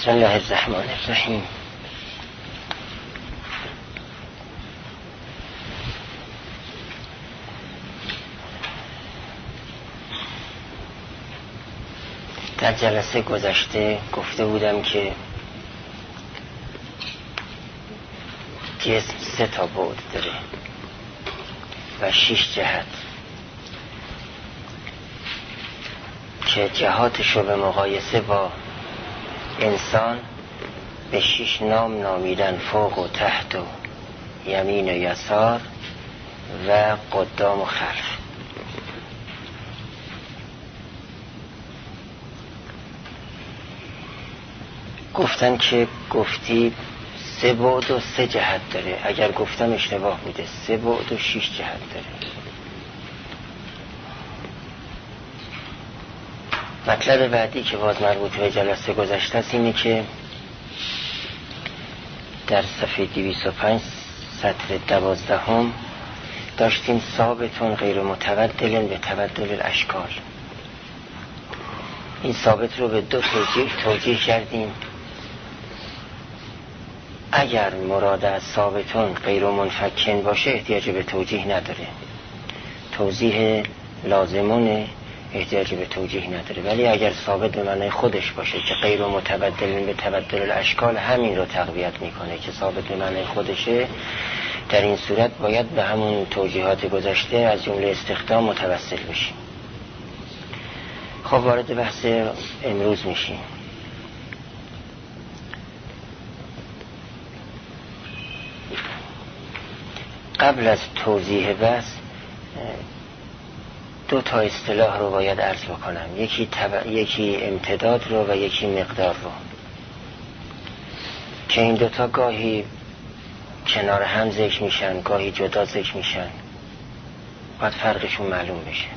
بسم الله الرحمن الرحیم. در جلسه گذشته گفته بودم که جسم 3 تا بعد داره و 6 جهت که جهاتش رو به مقایسه با انسان به 6 نام نامیدن: فوق و تحت و یمین و یسار و قدام و خلف. گفتن که گفتی 3 بعد و 3 جهت داره. اگر گفتم اشتباه بوده، 3 بعد و 6 جهت داره. مطلب بعدی که باز مربوط به جلسه گذشته است اینه که در صفحه 205 سطر 12 داشتیم ثابتون غیر متبدل به تبدل الاشکال. این ثابت رو به 2 توجیه کردیم. اگر مراد از ثابتون غیر منفکن باشه احتیاج به توجیه نداره، توضیح لازمونه، احتیاج به توجیه نداره. ولی اگر ثابت به معنی خودش باشه که غیر متبدل به تبدل الاشکال، همین رو تقویت میکنه که ثابت به معنی خودشه. در این صورت باید به همون توجیهات گذشته از جمله استخدام متوسل بشیم. خب وارد بحث امروز میشیم. قبل از توضیح بحث 2 تا اصطلاح رو باید عرض بکنم. یکی امتداد رو و یکی مقدار رو، که این 2 تا گاهی کنار هم ذکر میشن، گاهی جدا ذکر میشن. باید فرقشون معلوم بشه.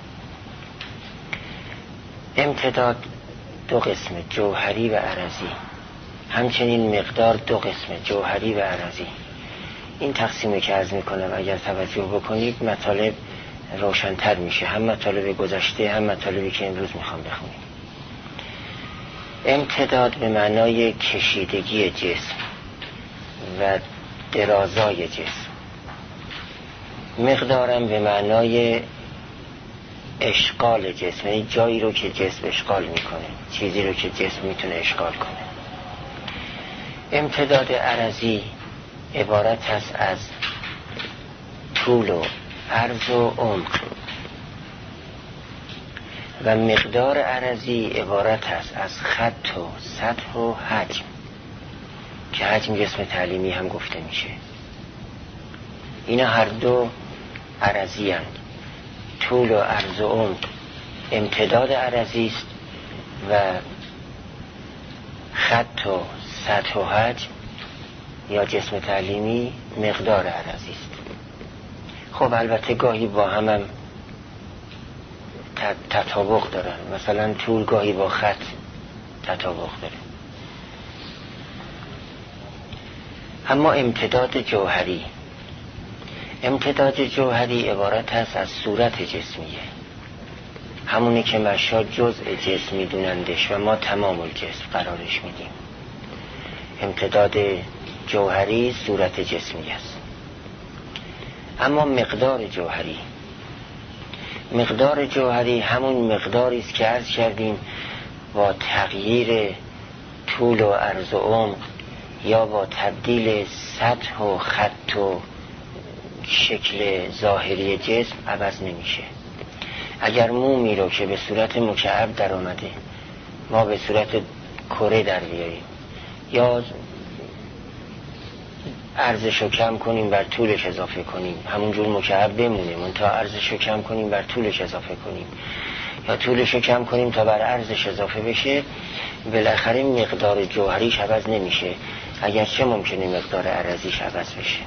امتداد 2 قسمه، جوهری و عرضی. همچنین مقدار 2 قسمه، جوهری و عرضی. این تقسیمی که عرض میکنم اگر توجه بکنید مطالب روشن‌تر میشه، هم مطالب گذشته هم مطالبی که امروز میخوام بخونیم. امتداد به معنای کشیدگی جسم و درازای جسم. مقدارم به معنای اشغال جسم، یعنی جایی رو که جسم اشغال میکنه، چیزی رو که جسم میتونه اشغال کنه. امتداد عرضی عبارت است از طول و عرض و عمق، و مقدار عرضی عبارت است از خط و سطح و حجم، که حجم جسم تعلیمی هم گفته میشه. اینا هر 2 عرضی هستند. طول و عرض و عمق امتداد عرضی است و خط و سطح و حجم یا جسم تعلیمی مقدار عرضی است. خب البته گاهی با هم تطابق دارن. مثلا طول گاهی با خط تطابق داره. اما امتداد جوهری، امتداد جوهری عبارت است از صورت جسمیه، همونی که مشاهد جزء جسم میدونندش و ما تمام الجسم قرارش میدیم. امتداد جوهری صورت جسمی است. اما مقدار جوهری، مقدار جوهری همون مقداری است که عرض کردیم با تغییر طول و عرض و عمق یا با تبدیل سطح و خط و شکل ظاهری جسم عوض نمیشه. اگر مومی رو که به صورت مکعب در آمده ما به صورت کره در بیاریم، یا عرضشو کم کنیم بر طولش اضافه کنیم، همونجور مکعب بمونه منتها عرضشو کم کنیم بر طولش اضافه کنیم، یا طولشو کم کنیم تا بر عرضش اضافه بشه، بالاخره مقدار جوهریش عوض نمیشه، اگرچه ممکنه مقدار عرضیش عوض بشه.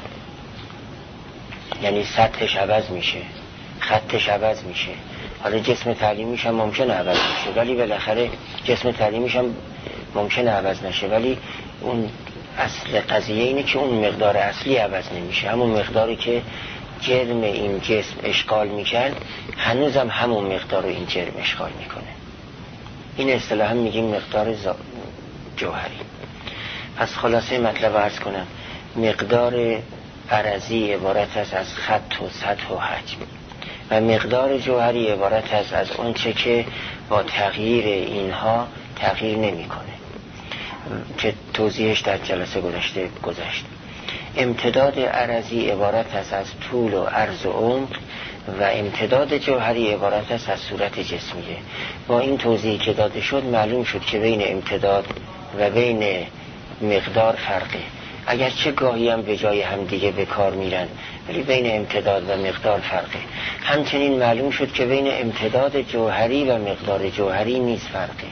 یعنی سطحش عوض میشه، خطش عوض میشه. حالا جسم تعلیمیش هم ممکنه عوض بشه، ولی بالاخره جسم تعلیمیش هم ممکنه عوض نشه، ولی اون اصل قضیه اینه که اون مقدار اصلی عوض نمیشه. همون مقداری که جرم این جسم اشغال میکرد هنوزم همون مقدار رو این جرم اشغال میکنه. این اصطلاحا میگیم مقدار جوهری. پس خلاصه مطلب عرض کنم، مقدار عرضی عبارت است از خط و سطح و حجم و مقدار جوهری عبارت است از اون چه که با تغییر اینها تغییر نمی‌کنه که توضیحش در جلسه گذشت. امتداد عرضی عبارت است از طول و عرض و عمق و امتداد جوهری عبارت است از صورت جسمیه. با این توضیحی که داده شد معلوم شد که بین امتداد و بین مقدار فرقه، اگرچه گاهی هم به جای هم دیگه به کار میرن ولی بین امتداد و مقدار فرقه. همچنین معلوم شد که بین امتداد جوهری و مقدار جوهری نیز فرقه.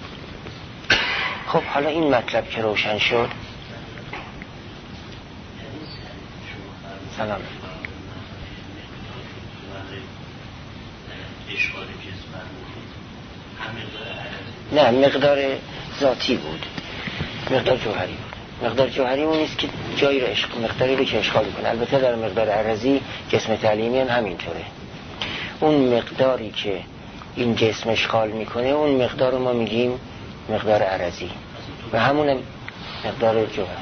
خب حالا این مطلب که روشن شد، سلام. نه، مقدار ذاتی بود، مقدار جوهری بود. مقدار جوهری اون نیست که جایی رو مقداری رو که اشغال میکنه. البته در مقدار عرضی جسم تعلیمی هم همینطوره. اون مقداری که این جسم اشغال میکنه اون مقدار رو ما میگیم مقدار عرضی و همون مقدار جوهری.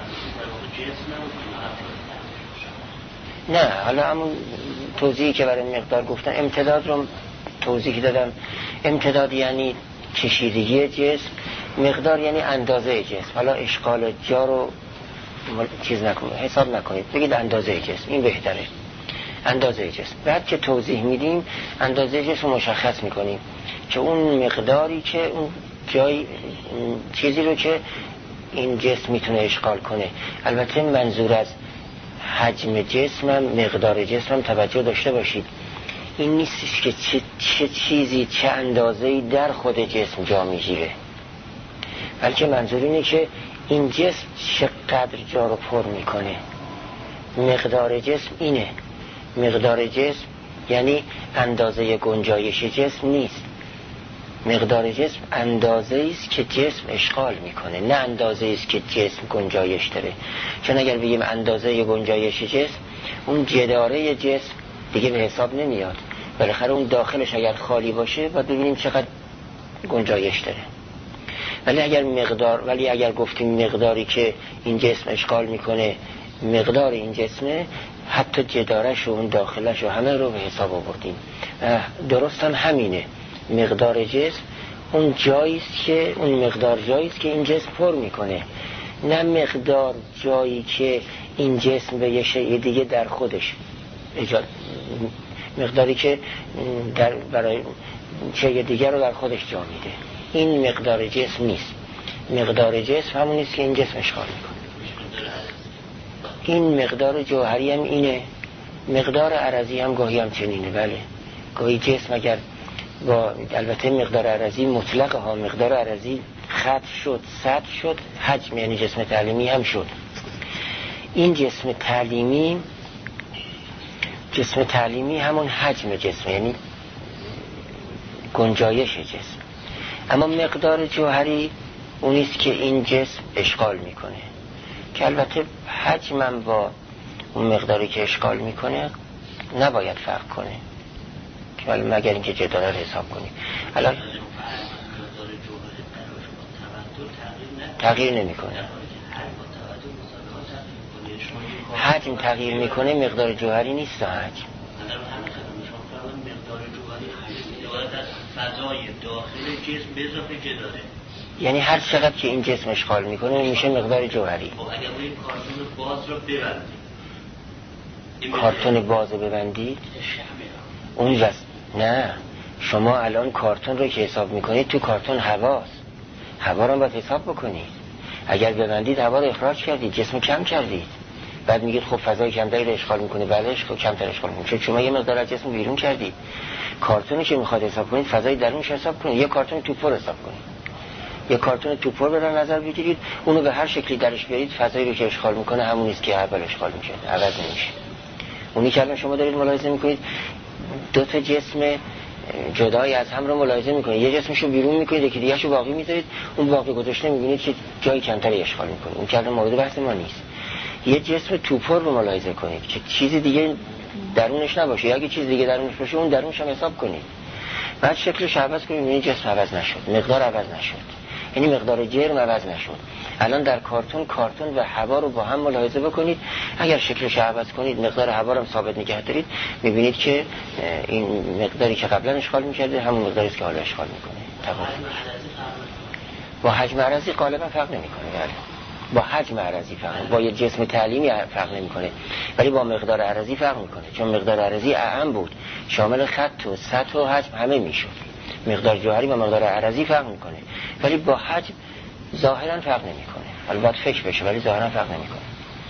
نه، حالا همون توضیحی که برای مقدار گفتن، امتداد رو توضیح دادم. امتداد یعنی کشیدگی جسم، مقدار یعنی اندازه جسم. حالا اشغال جا رو چیز نکنید، حساب نکنید، بگید اندازه جسم، این بهتره. اندازه جسم. بعد که توضیح میدیم اندازه جسم رو مشخص میکنیم که اون مقداری که اون جای چیزی رو که این جسم میتونه اشغال کنه. البته منظور از حجم جسمم، مقدار جسمم توجه داشته باشید، این نیستش که چه چیزی چه اندازه‌ای در خود جسم جا میگیره، بلکه منظور اینه که این جسم چقدر جا رو پر میکنه. مقدار جسم اینه. مقدار جسم یعنی اندازه گنجایش جسم نیست. مقدار جسم اندازه است که جسم اشغال میکنه، نه اندازه است که جسم گنجایش داره. چون اگر بگیم اندازه گنجایش جسم، اون جداره جسم دیگه به حساب نمیاد. بالاخره اون داخلش اگر خالی باشه باید ببینیم چقدر گنجایش داره. ولی اگر گفتیم مقداری که این جسم اشغال میکنه مقدار این جسمه، حتی جدارش و اون داخلش و همه رو به حساب آوردیم. درست هم همینه. مقدار جسم اون جاییست که اون مقدار جاییست که این جسم پر میکنه، نه مقدار جایی که این جسم به یه شیء دیگه در خودش مقداری که برای شیء دیگه رو در خودش جا میده. این مقدار جسم نیست. مقدار جسم همون نیست که این جسم اشغال میکنه. این مقدار جوهری هم اینه. مقدار عرضی هم گاهی هم چنینه. بله، گاهی جسم اگر با البته مقدار عرضی مطلقه ها، مقدار عرضی خط شد، سطح شد، حجم یعنی جسم تعلیمی هم شد. این جسم تعلیمی همون حجم جسم یعنی گنجایش جسم. اما مقدار جوهری اونیست که این جسم اشغال میکنه، که البته حجمم با اون مقداری که اشغال میکنه نباید فرق کنه، که ولی مگر اینکه جداره رو حساب کنیم. الان تغییر نمیکنه. حجم تغییر میکنه، مقدار جوهری نیست. حجم فضای داخل جسم به اضافه جداره، یعنی هر چقدر که این جسم اشغال میکنه میشه مقدار جوهری. خب اگر ما این کارتون باز رو ببندیم، کارتون باز رو ببندید اون نه، شما الان کارتون رو که حساب میکنید تو کارتون هواست، هوا رو باید حساب بکنید. اگر ببندید هوا رو اخراج کردید، جسم کم کردید. بعد میگید خب فضای کمتری رو اشغال میکنه. بله، کمتر اشغال میکنه چون شما یه مقدار از جسم بیرون کردید. کارتونی که میخواد حساب کنید فضای درونش حساب کنید. یه کارتون توپر حساب کنید، یه کارتون توپر رو در نظر بگیرید، اونو به هر شکلی درش بیارید، فضایی رو که اشغال میکنه همونی است که اول اشغال میشه، عوض نمیشه. اونی که الان شما دارید ملاحظه میکنید دو تا جسم جدای از هم رو ملاحظه میکنید، یه جسمشو بیرون میکنید یکی دیگه‌شو باقی میذارید، اون باقی گذاشته میبینید که جای کمتری اشغال میکنه. اون که الان مورد بحث ما نیست. یه جسم توپر رو ملاحظه کنید که چیزی دیگه درونش نباشه، یا اگه چیز دیگه درونش باشه اون درونش هم حساب کنید. بعد شکلش عوض کنید، این جسم عوض نشد، مقدار عوض نشد. یعنی مقدار جرم عوض نشد. الان در کارتون و هوا رو با هم ملاحظه بکنید، اگر شکلش عوض کنید مقدار هوا رو سابت نگه دارید، میبینید که این مقداری که قبلا اشغال میکرده همون مقداری است که حالا اشغال میکنه. با حجم عرضی غالبا فرق نمیکنه. بله با حجم عرضی فرق، با یه جسم تعلیمی فرق نمیکنه، ولی با مقدار عرضی فرق میکنه، چون مقدار عرضی اعم بود، شامل خط و سطح و حجم همه میشد. مقدار جوهری و مقدار عرضی فرق میکنه، ولی با حجم ظاهرا فرق نمیکنه. حالا باید فکر بشه، ولی ظاهرا فرق نمیکنه.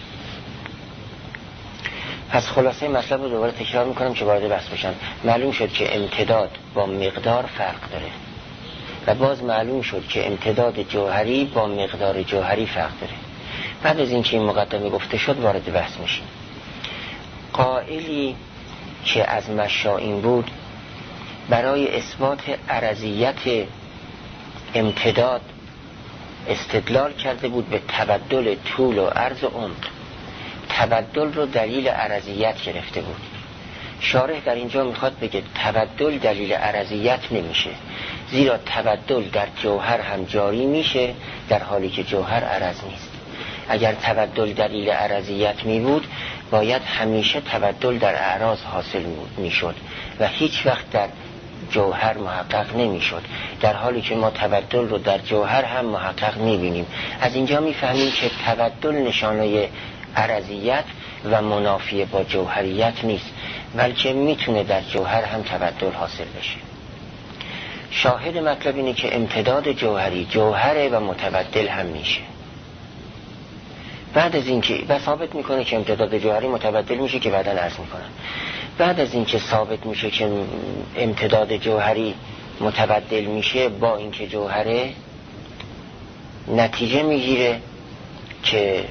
پس خلاصه مطلب رو دوباره تکرار میکنم که وارد بحث بشم. معلوم شد که امتداد با مقدار فرق داره و باز معلوم شد که امتداد جوهری با مقدار جوهری فرق داره. بعد از اینکه این مقدمه گفته شد وارد بحث میشیم. قائلی که از مشائین بود برای اثبات عرضیت امتداد استدلال کرده بود به تبدل طول و عرض و عمق. تبدل رو دلیل عرضیت گرفته بود. شارح در اینجا میخواد بگه تبدل دلیل عرضیت نمیشه، زیرا تبدل در جوهر هم جاری میشه در حالی که جوهر عرض نیست. اگر تبدل دلیل عرضیت می بود باید همیشه تبدل در اعراض حاصل میشد و هیچ وقت در جوهر محقق نمیشد، در حالی که ما تبدل رو در جوهر هم محقق میبینیم. از اینجا میفهمیم که تبدل نشانه عرضیت و منافی با جوهریت نیست، بلکه میتونه در جوهر هم تبدل حاصل بشه. شاهد مطلب اینه که امتداد جوهری جوهره و متبدل هم میشه. بعد از اینکه و ثابت میکنه که امتداد جوهری متبدل میشه که بعداً عرض میکنم. بعد از اینکه ثابت میشه که امتداد جوهری متبدل میشه با اینکه جوهره، نتیجه میگیره که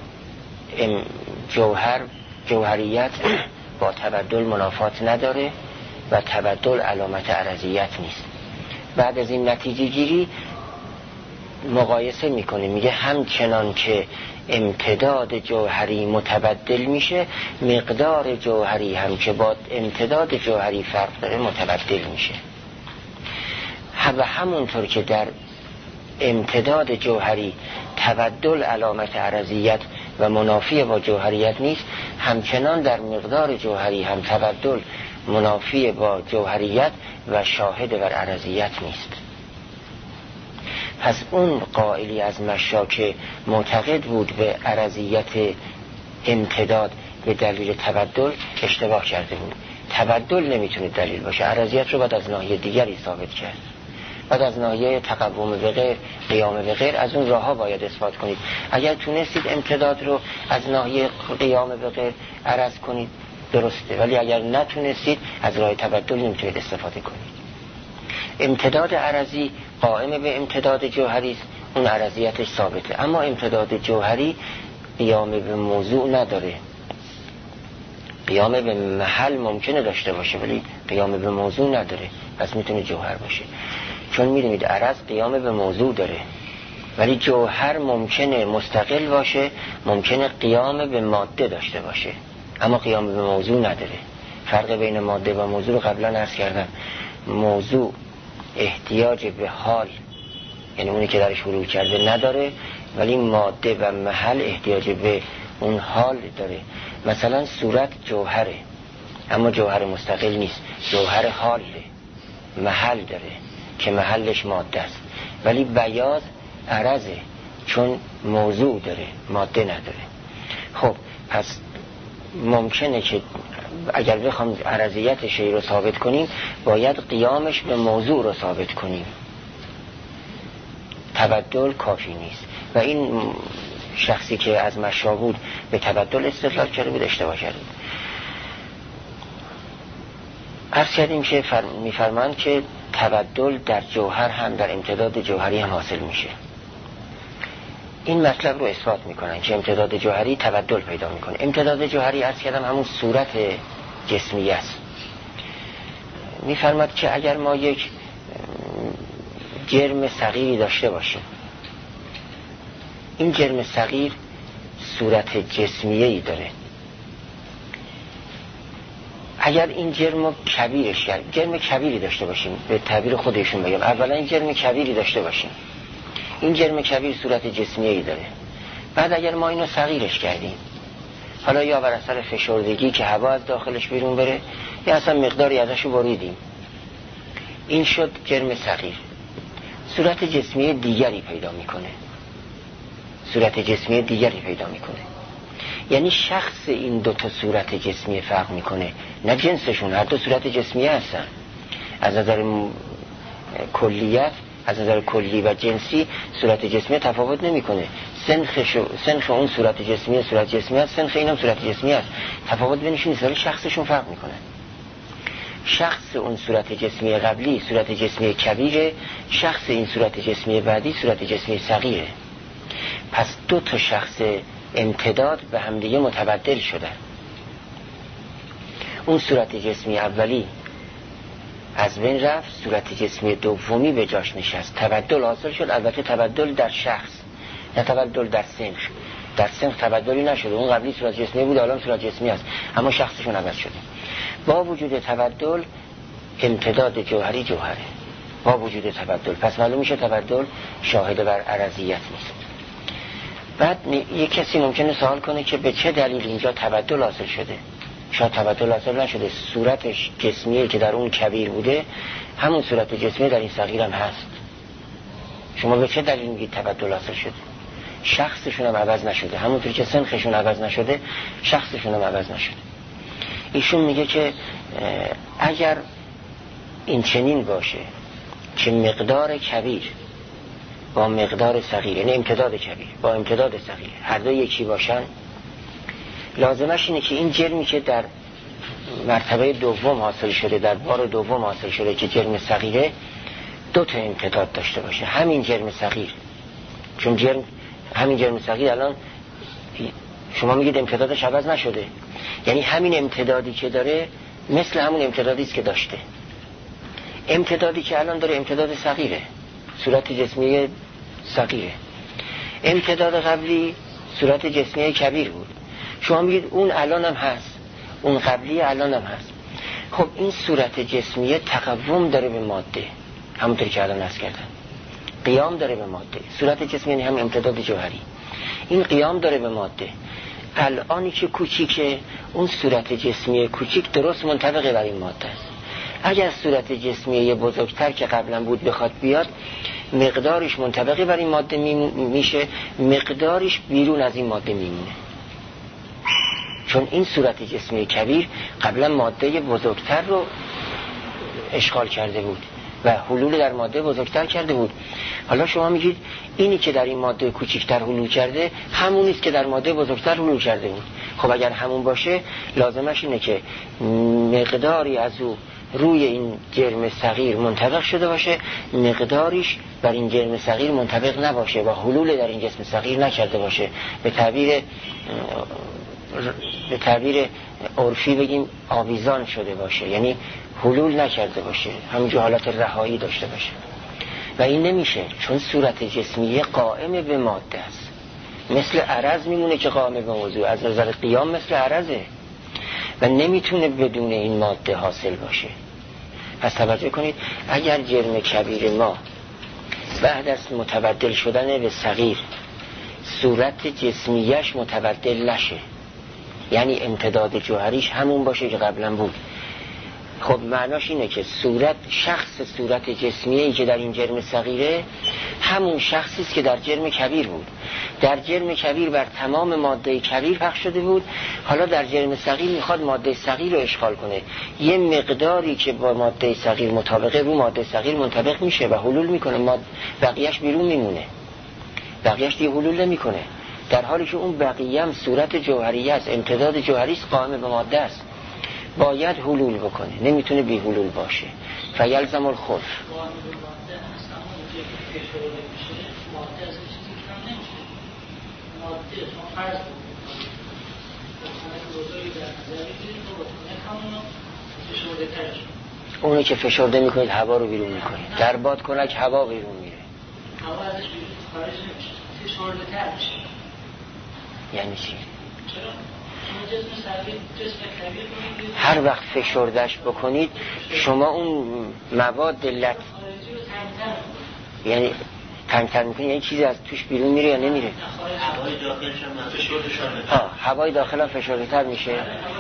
جوهریت با تبدل منافات نداره و تبدل علامت عرضیت نیست. بعد از این نتیجه گیری مقایسه میکنه، میگه همچنان که امتداد جوهری متبدل میشه، مقدار جوهری هم که با امتداد جوهری فرق داره متبدل میشه. و همونطور که در امتداد جوهری تبدل علامت عرضیت و منافی با جوهریت نیست، همچنان در مقدار جوهری هم تبدل منافی با جوهریت و شاهد بر عرضیت نیست. پس اون قائلی از مشا که معتقد بود به عرضیت امتداد به دلیل تبدل اشتباه کرده بود. تبدل نمیتونه دلیل باشه، عرضیت رو باید از ناحیه دیگری ثابت کرد، بعد از ناحیه تقوم به غیر، قیام به غیر، از اون راه ها باید اثبات کنید. اگر تونستید امتداد رو از ناحیه قیام به غیر عرض کنید درسته، ولی اگر نتونستید از راه تبدل نمیتونید استفاده کنید. امتداد عرضی قائم به امتداد جوهری است، اون عرضیتش ثابته، اما امتداد جوهری قیام به موضوع نداره. قیام به محل ممکنه داشته باشه ولی قیام به موضوع نداره، پس میتونه جوهر باشه. چون میدونید عرض قیام به موضوع داره، ولی جوهر ممکنه مستقل باشه، ممکنه قیام به ماده داشته باشه اما قیام به موضوع نداره. فرق بین ماده و موضوع رو قبلا عرض کردم. موضوع احتیاج به حال، یعنی اونی که درش حلول کرده نداره، ولی ماده و محل احتیاج به اون حال داره. مثلا صورت جوهره اما جوهر مستقل نیست، جوهر حاله، محل داره که محلش ماده است، ولی بیاض عرضه چون موضوع داره ماده نداره. خب پس ممکنه که اگر بخوام عرضیت شیء رو ثابت کنیم باید قیامش به موضوع رو ثابت کنیم، تبدل کافی نیست. و این شخصی که از مشا بود به تبدل استدلال کرده بود اشتباه کرده بود. عرض کردیم که میفرمایند که تبدل در جوهر هم در امتداد جوهری هم حاصل میشه. این مطلب رو اثبات میکنن که امتداد جوهری تبدل پیدا میکنه. امتداد جوهری عرض کردم همون صورت جسمی است. میفرماد که اگر ما یک جرم صغیری داشته باشیم، این جرم صغیر صورت جسمیه‌ای داره. اگر این جرم کبیرش کرد، جرم کبیری داشته باشیم، به تعبیر خودشون بگم، اولا این جرم کبیری داشته باشیم این جرم کبیر صورت جسمیه‌ای داره. بعد اگر ما اینو صغیرش کردیم، حالا یا بر اثر فشردگی که هوا از داخلش بیرون بره، یا اصلا مقداری ازشو بریدیم، این شد جرم صغیر. صورت جسمی دیگری پیدا میکنه. صورت جسمی دیگری پیدا میکنه. یعنی شخص این دو تا صورت جسمی فرق میکنه، نه جنسشون. هر دو صورت جسمی هستن. از نظر کلیت، از نظر کلی و جنسی صورت جسمی تفاوت نمیکنه. سنخ اون صورت جسمی هست، سنخ اینم صورت جسمی هست. تفاوت بینشون نیست، ولی شخصشون فرق میکنه. شخص اون صورت جسمی قبلی صورت جسمی کبیره، شخص این صورت جسمی بعدی صورت جسمی صغیره. پس دو تا شخص امتداد به همدیگه متبدل شدن. اون صورت جسمی اولی از بین رفت، صورت جسمی دومی به جاش نشست. تبدل حاصل شد، البته تبدل در شخص، نه تبدل در سنخ. در سنخ تبدلی نشده، اون قبلی صورت جسمی بود، الان صورت جسمی است، اما شخصشون عوض شده. با وجود تبدل امتداد جوهری جوهره، با وجود تبدل. پس معلوم میشه تبدل شاهد بر عرضیت نیست. بعد یک کسی ممکنه سوال کنه که به چه دلیل اینجا تبدل حاصل شده؟ شاید تبدل حاصل نشده، صورتش جسمیه که در اون کبیر بوده همون صورت جسمی در این صغیر هم هست. شما به چه دلیل میگید تبدل حاصل شده؟ شخصشون هم عوض نشده، همونطور که سنخشون عوض نشده شخصشون هم عوض نشده. ایشون میگه که اگر این چنین باشه که مقدار کبیر با مقدار صغیر، یعنی امتداد کبیر با امتداد صغیر هر دو یکی باشن، لازمش اینه که این جرمی که در مرتبه دوم حاصل شده، در بار دوم حاصل شده که جرم صغیره، دو تا امتداد داشته باشه. همین جرم صغیر، چون همین جرم صغیر الان شما میگید امتدادش عوض نشده، یعنی همین امتدادی که داره مثل همون امتدادی است که داشته. امتدادی که الان داره امتداد صغیره، صورت جسمی صغیره. امتداد قبلی صورت جسمی کبیر بود. شما میگید اون الان هم هست، اون قبلی الان هم هست. خب این صورت جسمی تقوم داره به ماده، همونطور که الان عرض کردم، قیام داره به ماده. صورت جسمی یعنی هم امتداد جوهری، این قیام داره به ماده. الانی که کوچیکه، اون صورت جسمی کوچیک درست منطبقه بر این ماده است. اگر صورت جسمی بزرگتر که قبلا بود بخواد بیاد، مقدارش منطبقه بر این ماده میشه، مقدارش بیرون از این ماده میمونه. چون این صورت جسمی کبیر قبلا ماده بزرگتر رو اشغال کرده بود و حلول در ماده بزرگتر کرده بود. حالا شما میگید اینی که در این ماده کوچکتر حلول کرده همونیست که در ماده بزرگتر حلول کرده بود. خب اگر همون باشه لازمش اینه که مقداری از او روی این جرم صغیر منطبق شده باشه، مقداریش بر این جرم صغیر منطبق نباشه و حلول در این جسم صغیر نکرده باشه. به تعبیر عرفی بگیم آویزان شده باشه، یعنی حلول نکرده باشه، همینجور حالت رهایی داشته باشه. و این نمیشه، چون صورت جسمی قائم به ماده است. مثل عرض میمونه که قائم به موضوع، از نظر قیام مثل عرضه و نمیتونه بدون این ماده حاصل باشه. پس توجه کنید، اگر جرم کبیر ما بعد از متبدل شدن به صغیر صورت جسمیش متبدل نشه، یعنی امتداد جوهریش همون باشه که قبلا بود، خب معناش اینه که شخص صورت جسمیه‌ای که در این جرم صغیره همون شخصی است که در جرم کبیر بود. در جرم کبیر بر تمام ماده کبیر پخش شده بود، حالا در جرم صغیر میخواد ماده صغیر رو اشغال کنه. یه مقداری که با ماده صغیر مطابقه رو ماده صغیر منطبق میشه و حلول میکنه، بقیهش بیرون میمونه، بقیهش دیگه حلول نمیکنه، در حالی که اون بقیه هم صورت جوهری است، امتداد جوهری است، قائم به ماده است، باید حلول بکنه، نمیتونه بی حلول باشه. فیلزم الخلف. اونی که فشرده میکنید هوا رو بیرون میکنید، در باد کنک هوا بیرون میره، هوا ازش بیرون خارج نمیشه، فشرده تر میشه. یعنی چی؟ هر وقت فشردش بکنید شما اون مواد تنگتر میکنی یعنی چیزی از توش بیرون میره یا نمیره؟ هوای داخلش هم فشرده‌تر. هوای داخل هم فشرده‌تر میشه.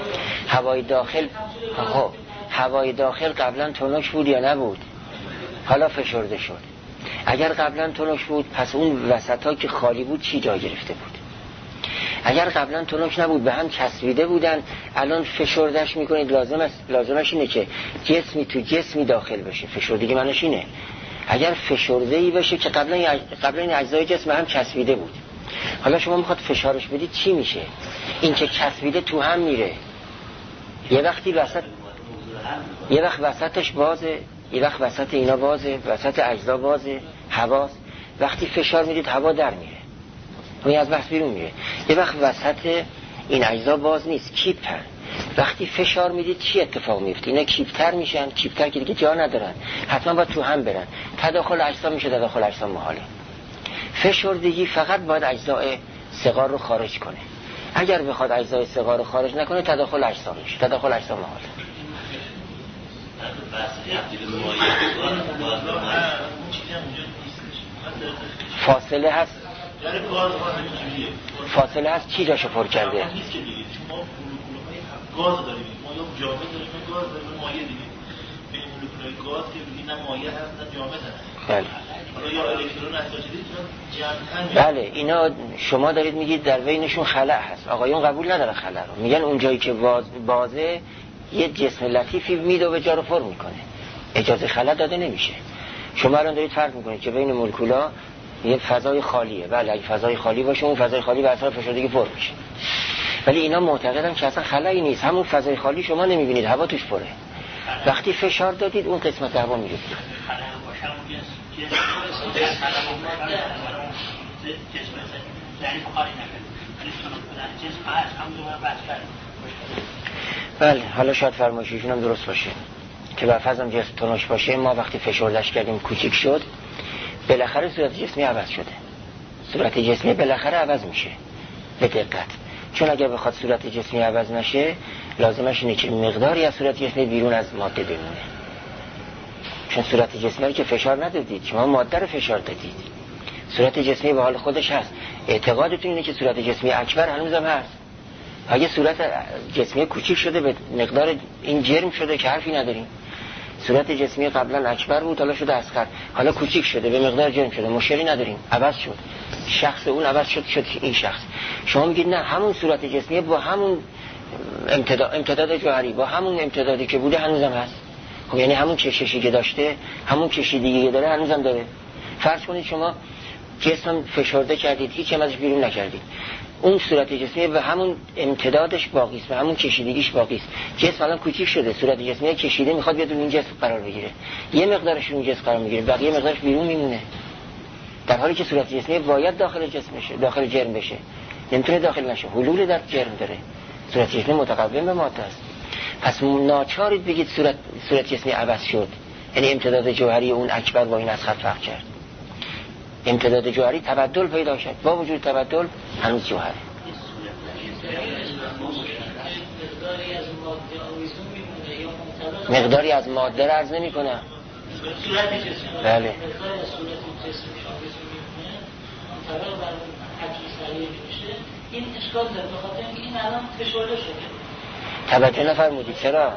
هوای داخل قبلا تنک بود یا نبود؟ حالا فشرده شد. اگر قبلا تنک بود پس اون وسطا که خالی بود چی جا گرفته بود؟ اگر قبلا تنک نبود به هم چسبیده بودن، الان فشردش میکنید. لازمش اینه که جسمی تو جسمی داخل بشه. فشردگی معنیش اینه اگر فشرده‌ای بشه که قبلا این اجزای جسم هم چسبیده بود، حالا شما میخواد فشارش بدید چی میشه؟ این که چسبیده تو هم میره. یه وقت وسطش بازه، یه وقت وسط اینا بازه، وسط اجزا بازه، هواست. وقتی فشار میدید هوا در میره، اون از بحث بیرون میره. یه وقت وسط این اجزا باز نیست، کیپتر. وقتی فشار میدید چی اتفاق میفته؟ اینا کیپتر میشن. کیپتر که دیگه جا ندارن، حتما باید تو هم برن. تداخل اجسام میشه، تداخل اجسام محاله. فشردگی فقط باید اجزای صغار رو خارج کنه. اگر بخواد اجزای صغار رو خارج نکنه تداخل اجسام میشه، تداخل اجسام محاله. فاصله هست. فاصله هست چی جاشو پر کرده؟ گاز داریم، ما یا جامد داریم یا گاز داریم، مایع دیگه. بین مولکول‌های گاز که ببینید نه مایع هست نه جامد هست. بله. حالا یا الکترون احتاجی جمع. بله اینا شما دارید میگید در بینشون خلأ هست. آقایون قبول نداره خلأ رو. میگن اون جایی که بازه یه جسم لطیفی میدو جا رو پر میکنه. اجازه خلأ داده نمیشه. شما الان دارید فرض میکنید که بین مولکولا یه فضای خالیه. بله اگه فضای خالی باشه اون فضای خالی به اثر فشردگی پر میشه. ولی اینا معتقدن که اصلا خلایی نیست، همون فضای خالی شما نمیبینید، هوا توش پره. وقتی فشار دادید اون قسمت هوا میره. بله حالا شاید فرمایششون هم درست باشه که بر فرضم جسم تنش باشه، ما وقتی فشردش کردیم کوچیک شد، بالاخره صورت جسمی عوض شده. صورت جسمی بالاخره عوض میشه به دقت. چون اگر بخواد صورت جسمی عوض نشه لازمش اینه که مقداری از صورت جسمی بیرون از ماده بمونه. چون صورت جسمی رو که فشار ندادید، شما ماده رو فشار دادید. صورت جسمی به حال خودش هست. اعتقادتون اینه که صورت جسمی اکبر هنوز هم هست. اگه صورت جسمی کوچیک شده به مقدار این جرم شده که حرفی نداریم. صورت جسمی قبلا اکبر بود حالا شده اصغر، حالا کوچیک شده به مقدار جرم شده، مشکلی نداریم، عوض شد. شخص اون عوض شد این شخص. شما میگید نه همون صورت جسمی با همون امتداد جوهری با همون امتدادی که بوده هنوزم هست. خب یعنی همون کششی که داشته همون کشیدگی که داره هنوزم داره. فرض کنید شما جسم فشرده کردید، هیچ هم ازش بیرون نکردید، اون صورت جسمی و همون امتدادش باقی است و همون کشیدگیش باقی است. جسم الان کوچیک شده، صورت جسمی کشیده میخواد بیاد اون جسم قرار بگیره، یه مقدارش اون جسم قرار میگیره، بقیه مقدارش بیرون میمونه. در حالی که صورت جسمی باید داخل جسم بشه، داخل جرم بشه، نمیتونه داخل نشه، حلول در جرم داره. صورت جسمی متقوم به ماده است. پس ناچارید بگید صورت جسمی عوض شد، یعنی امتداد جوهری اون اکبر با این اصغر فرق کرد. امتداد جوهری تبدل پیدا شد، با وجود تبدل هنوز جوهره. مقداری از ماده را عرض نمی کنم. صورت جسمی بله مقداری از صورت جسمی شامل میکنه منطقه بر حجم سریع میشه. این اشکال داره به خاطر اینکه این الان فشرده شده. توجه نفرمودید چرا؟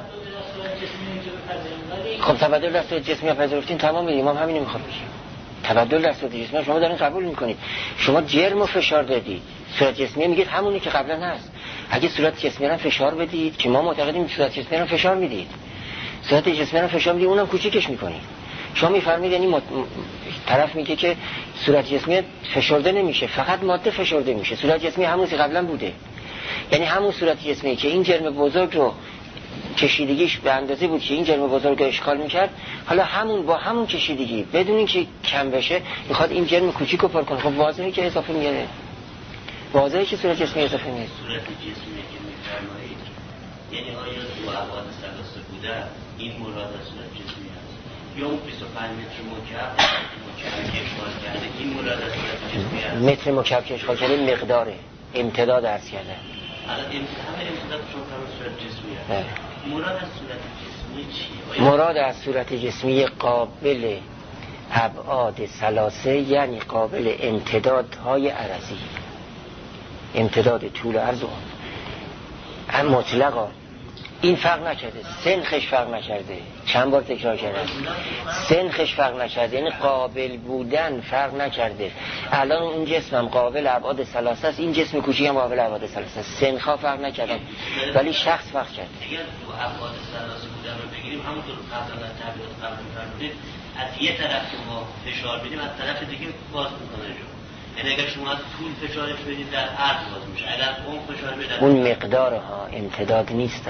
خب تبدل در صورت جسمی پذیرفتین تمام، امام همین میخواد بشه. تبدل در صورت جسمی شما دارین قبول میکنید. شما جرم و فشار دادید، صورت جسمی میگید همونی که قبلا هست. اگه صورت جسمی رو فشار بدید که ما معتقدیم صورت جسمی رو فشار میدید، صورت جسمی رو فشار میدید اونم کوچیکش میکنید. شما میفرمایید یعنی طرف میگه که صورت جسمی فشرده نمیشه، فقط ماده فشرده میشه. صورت جسمی همون که قبلا بوده، یعنی همون صورت جسمی که این جرم بزرگ رو کشیدگیش به اندازه بود که این جرم بزرگ رو اشغال میکرد، حالا همون با همون کشیدگی بدون اینکه کم بشه میخواد این جرم کوچیک رو پر کنه. خب واضحه که اضافه میاره، واضحه که صورت جسمی اضافه میاره. صورت جسمی که میفرمایید یعنی آیا تو ابعاد ثلاثه بوده این مراد از صورت جسمی است یا اون 25 متر مکعب که اشغال کرده این مراد از صورت جسمی است؟ متر مکعب که اشغال کرده مقداره امتداد عرض کرده. الان همه امتداد شما صورت جسمی است. مراد از صورت جسمی چیه؟ مراد از صورت جسمی قابل ابعاد ثلاثه یعنی قابل امتدادهای عرضی، امتداد طول و عرض هم مطلقا. این فرق نکرده، سنخش فرق نکرده، چند بار تکرار کردم، سنخش فرق نکرده، یعنی قابل بودن فرق نکرده. الان اون جسمم قابل ابعاد ثلاثه است، این جسم کوچیک هم قابل ابعاد ثلاثه است، سنخا فرق نکردن ولی شخص فرق کرده. اگر تو ابعاد ثلاثه بودن رو بگیریم، همونطور قبلا در تعبیرات قبل فرمودید، از یه طرف که ما فشار بدیم از طرف دیگه باز میکنه جو. یعنی اگر شما از طول فشارش بدید در عرض باز میشه، اگر اون فشار بدید اون مقدارها امتداد نیست.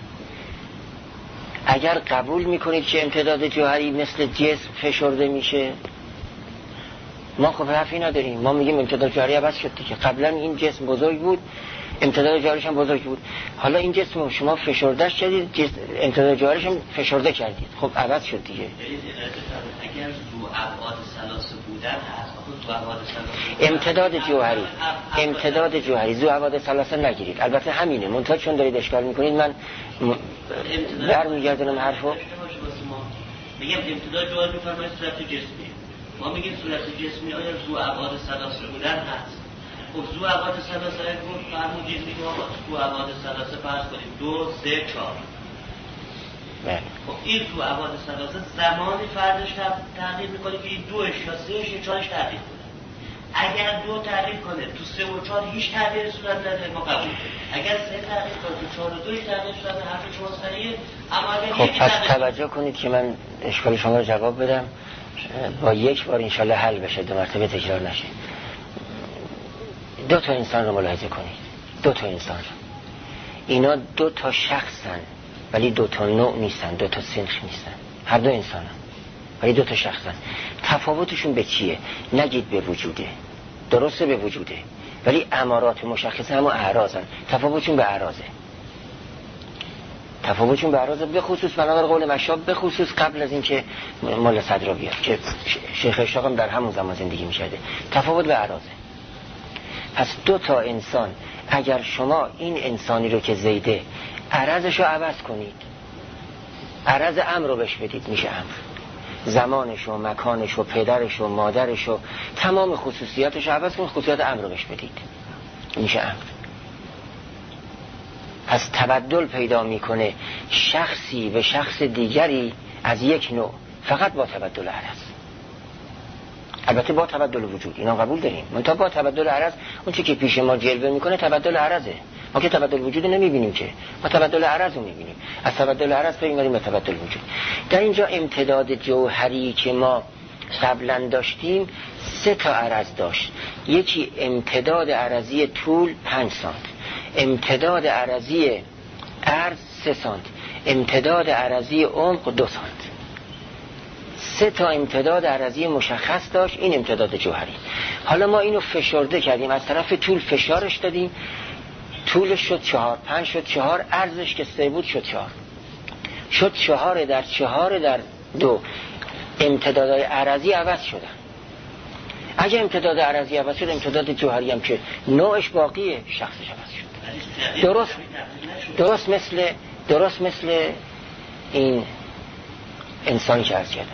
اگر قبول میکنید که امتداد جوهری مثل جسم فشرده میشه، ما خب حرفی نداریم، ما میگیم امتداد جوهری عوض شد دیگه. قبلا این جسم بزرگ بود، امتداد جوهریش هم بزرگ بود، حالا این جسم شما فشردهش کردید، امتداد جوهریش هم فشرده کردید، خب عوض شد دیگه. اگر ذو ابعاد ثلاثه بودن هست، امتداد جوهری ذو ابعاد ثلاثه نگیرید. البته همینه، منتها چون دارید اشکال میکنید من برمیگردونم حرفو. میگم امتداد جوهری میفرمایید صورت جسمی، ما میگیم صورت جسمی آیا ذو ابعاد ثلاثه بودن هست؟ خب ذو ابعاد ثلاثه رو فرمودید میگم آقا ذو ابعاد ثلاثه فرض کنیم 2 3 4. خب این ذو ابعاد ثلاثه زمانی فردش تغییر میکنه که این 2 یا 3 یا 4 تغییر کنه. اگر 2 تغییر کنه تو 3 و 4 هیچ تغییری صورت نداره، ما قبول کنیم. اگر 3 تغییر کنه تو 4 و 2 تغییر صورت نداره، حرف شما صحیحه. اما اگر خب پس توجه کنید که من اشکال شما رو جواب بدم، با یک بار انشالله حل بشه، 2 مرتبه تکرار نشه. 2 تا انسان رو ملاحظه کنید، 2 تا انسان رو. اینا 2 تا شخصن ولی 2 تا نوع نیستن، 2 تا سنخ نیستن، هر 2 انسانن ولی 2 تا شخصن. تفاوتشون به چیه؟ نگید به وجوده، درسته به وجوده، ولی امارات مشخصه همون اعراضن. تفاوتشون به اعراضه، به خصوص بنابر قول مشاب، به خصوص قبل از اینکه ملا صدرا بیاد که شیخ اشراق هم در همون زمان زندگی می‌کرده. تفاوت به اعراضه. پس 2 تا انسان، اگر شما این انسانی رو که زیده عرضش رو عوض کنید، عرض امر رو بهش بدید، میشه امر. زمانش و مکانش و پدرش و مادرش و تمام خصوصیاتش رو عوض کنید، خصوصیات امر رو بهش بدید، میشه امر. پس تبدل پیدا میکنه شخصی به شخص دیگری از یک نوع، فقط با تبدل عرض. البته با تبدل وجود اینا قبول داریم، منتها با تبدل عرض اون چیزی که پیش ما جلوه میکنه تبدل عرضه. ما که تبدل وجود نمیبینیم، که ما تبدل عرض رو میبینیم. از تبدل عرض پیش میاریم به تبدل وجود. در اینجا امتداد جوهری که ما قبلا داشتیم 3 تا عرض داشت. یکی امتداد عرضی طول 5 سانت، امتداد عرضی عرض 3 سانت، امتداد عرضی عمق 2 سانت. 3 تا امتداد عرضی مشخص داشت این امتداد جوهری. حالا ما اینو فشرده کردیم، از طرف طول فشارش دادیم، طولش شد 4، 5 شد 4، عرضش که 3 بود شد 4، شد 4 در 4 در 2. امتدادهای عرضی عوض شدن. اگه امتداد عرضی عوض شد، امتداد جوهری هم که نوعش باقیه، شخصش عوض شد. درست مثل این انسانی که عرض کردن.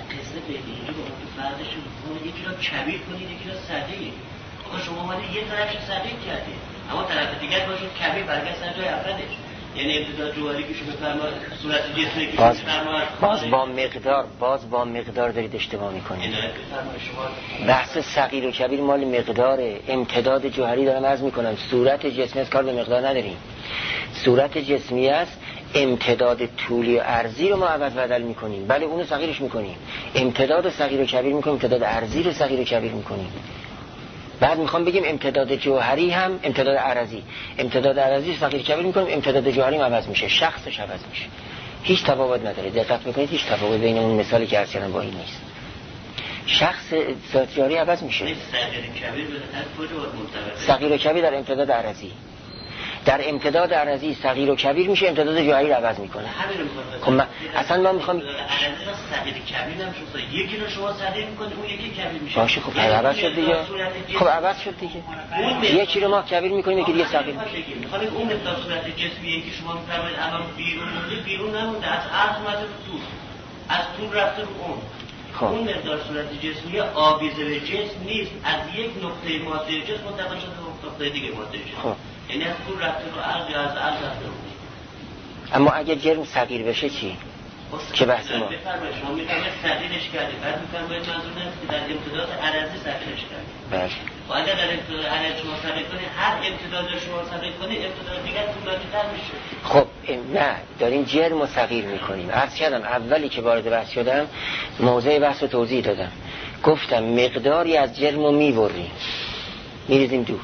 یکی را کبیر کنید، یکی را صغیر. آقا شما اومدید یه طرفش صغیر کردید، اما طرف دیگر باشید کبیر، برگشت سر جای اولش. یعنی امتداد جوهری که شما فرمایید صورت جسمی که شما فرمایید باز با مقدار دارید اشتباه میکنید. بحث صغیر و کبیر مال مقداره. امتداد جوهری دارم عرض میکنم، صورت جسمی از کار به مقدار نداریم. صورت جسمی است، امتداد طولی و عرضی رو ما عوض بدل میکنیم، بله اونو صغیرش میکنیم، امتداد صغیر و کبیر میکنیم، امتداد عرضی رو صغیر و کبیر میکنیم. بعد میخوام بگیم امتداد جوهری هم امتداد عرضی صغیر کبیر میکنیم، امتداد جوهری هم عوض میشه، شخصش عوض میشه. هیچ تفاوت نداره، دقت میکنید هیچ تفاوت بین اون مثالی که عرض کردم با این نیست. شخص ذات جوهری عوض میشه. صغیر و کبیر در امتداد عرضی، در امتداد عرضی صغیر و کبیر میشه، امتداد جوهری رو عوض میکنه. خب اصلا ما میخوام صغیر کبیر هم شما یکی رو شما صغیر میکنید، اون یکی کبیر میشه. باشه خب عوض شد دیگه. خب عوض شد دیگه. یکی رو ما کبیر میکنیم، یکی دیگه صغیر. میخوام اون مقدار صورت جسمی که شما میفرمایید الان بیرون نمونده، از عرض اومده رو طول، از طول رفته رو اون. اون مقدار صورت جسمی آویزه به جسم نیست، از یک نقطه ماده جسم منتقل شده به نقطه دیگه ماده جسم. یعنی از طول رفته رو عرض یا از عرض رفته رو. اما اگه جرم صغیر بشه چی؟ چه بحث ما؟ بفرمایید شما میفرمایید صغیرش کردید، بعد میفرمایید منظور نیست که در امتداد عرضی صغیرش کردید. بله. و اگر در امتداد عرضی شما صغیر کنید، هر امتداد شما صغیر کنید امتداد دیگر طولانی‌تر میشه. خب نه، داریم جرم رو صغیر میکنیم. عرض کردم اولی که وارد بحث شدم موضع بحث رو توضیح دادم، گفتم مقداری از جرم رو میبریم میریزیم دور،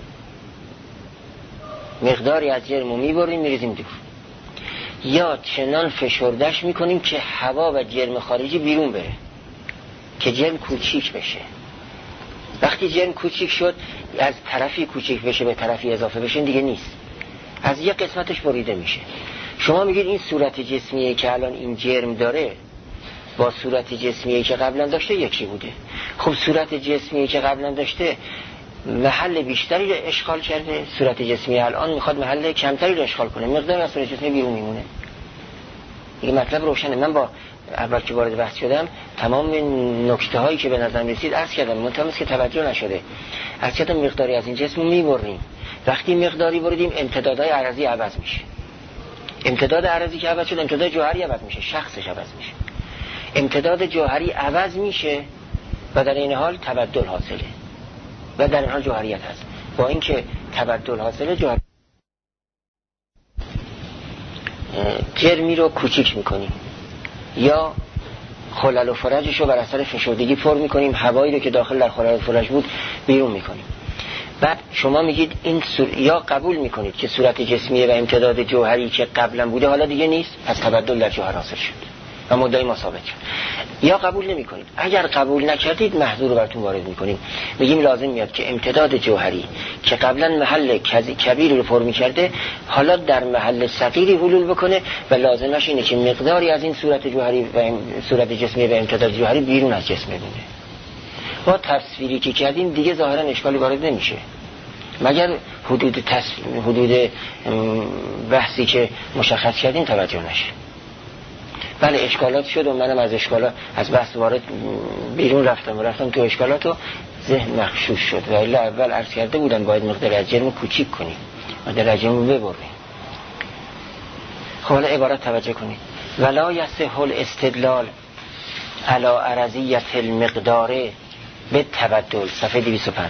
مقداری از جرم رو میبریم میریزیم دور، یا چنان فشردش میکنیم که هوا و جرم خارجی بیرون بره که جرم کوچیک بشه. وقتی جرم کوچیک شد از طرفی کوچیک بشه به طرفی اضافه بشه دیگه نیست، از یک قسمتش بریده میشه. شما میگید این صورت جسمیه که الان این جرم داره با صورت جسمیه که قبلا داشته یکی بوده. خب صورت جسمیه که قبلا داشته محل بیشتری رو اشغال کرده، صورت جسمی الان میخواد محل کمتری رو اشغال کنه، مقدار از صورت جسمی بیرون میمونه. این مطلب روشنه. من با اول که وارد بحث شدم تمام نکته هایی که به نظرم رسید عرض کردم، منتها که توجه نشده. عرض کردم مقداری از این جسم رو میبریم، وقتی مقداری بردیم امتدادهای عرضی عوض میشه، امتداد عرضی که عوض شد امتداد جوهری عوض میشه، شخصش عوض میشه، امتداد جوهری عوض میشه و در این حال تبدل حاصله و در این حال جوهریت هست. با اینکه تبدل حاصله جوهر جرمی رو کوچیک میکنیم یا خلل و فرجش رو بر اثر فشردگی پر میکنیم، هوایی رو که داخل در خلل و فرج بود بیرون میکنیم. بعد شما میگید این یا قبول میکنید که صورت جسمیه و امتداد جوهری که قبلا بوده حالا دیگه نیست، پس تبدل در جوهر حاصل شد و مدعی ما ثابت شد، یا قبول نمی کنید. اگر قبول نکردید محظور رو براتون وارد میکنیم، میگیم لازم میاد که امتداد جوهری که قبلا محل کبیری رو پر میکرده حالا در محل صغیری حلول بکنه و لازمش اینه که مقداری از این صورت جوهری و صورت جسمی و امتداد جوهری بیرون از جسم بمونه. با تصویری که کردیم دیگه ظاهرا اشکالی وارد نمیشه مگر حدود بحثی که مشخص کردیم توجه نشه. بله اشکالات شد و منم از اشکالات از بحث وارد بیرون رفتم تو اشکالات و ذهن مغشوش شد و الا اول عرض کرده بودم باید مقدار از جرم کوچیک کنیم و در جرم ببریم. خب حالا عبارت توجه کنید. ولا یصح الاستدلال علی عرضیة المقدار بالتبدل، صفحه 205.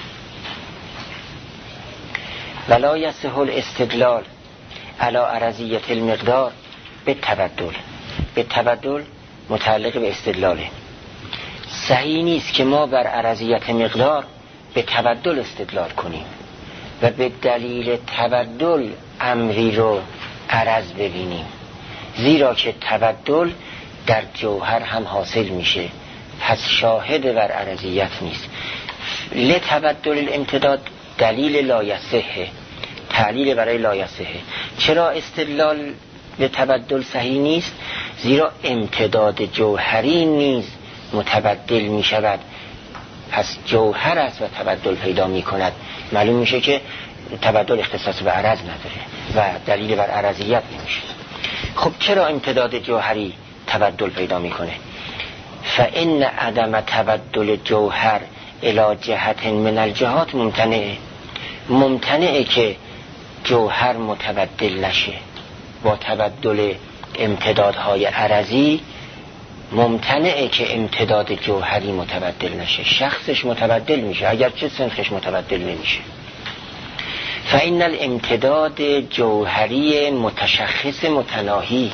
ولا یصح الاستدلال علی عرضیة المقدار بالتبدل. به تبدل متعلق به استدلاله. صحیح نیست که ما بر عرضیت مقدار به تبدل استدلال کنیم و به دلیل تبدل امری رو عرض ببینیم، زیرا که تبدل در جوهر هم حاصل میشه، پس شاهد بر عرضیت نیست. لتبدل الامتداد دلیل لا یصح، تعلیل برای لا یصح. چرا استدلال به تبدل صحیح نیست؟ زیرا امتداد جوهری نیز متبدل می شود، پس جوهر است و تبدل پیدا می کند. معلوم میشه که تبدل اختصاص به عرض نداره و دلیل بر عرضیت نمیشه. خب چرا امتداد جوهری تبدل پیدا می کنه؟ فإن عدم تبدل جوهر الی جهت من الجهات ممتنعه که جوهر متبدل نشه. با تبدل امتدادهای عرضی ممتنعه که امتداد جوهری متبدل نشه، شخصش متبدل میشه اگر چه سنخش متبدل نمیشه. فإن الامتداد جوهری متشخص متناهی،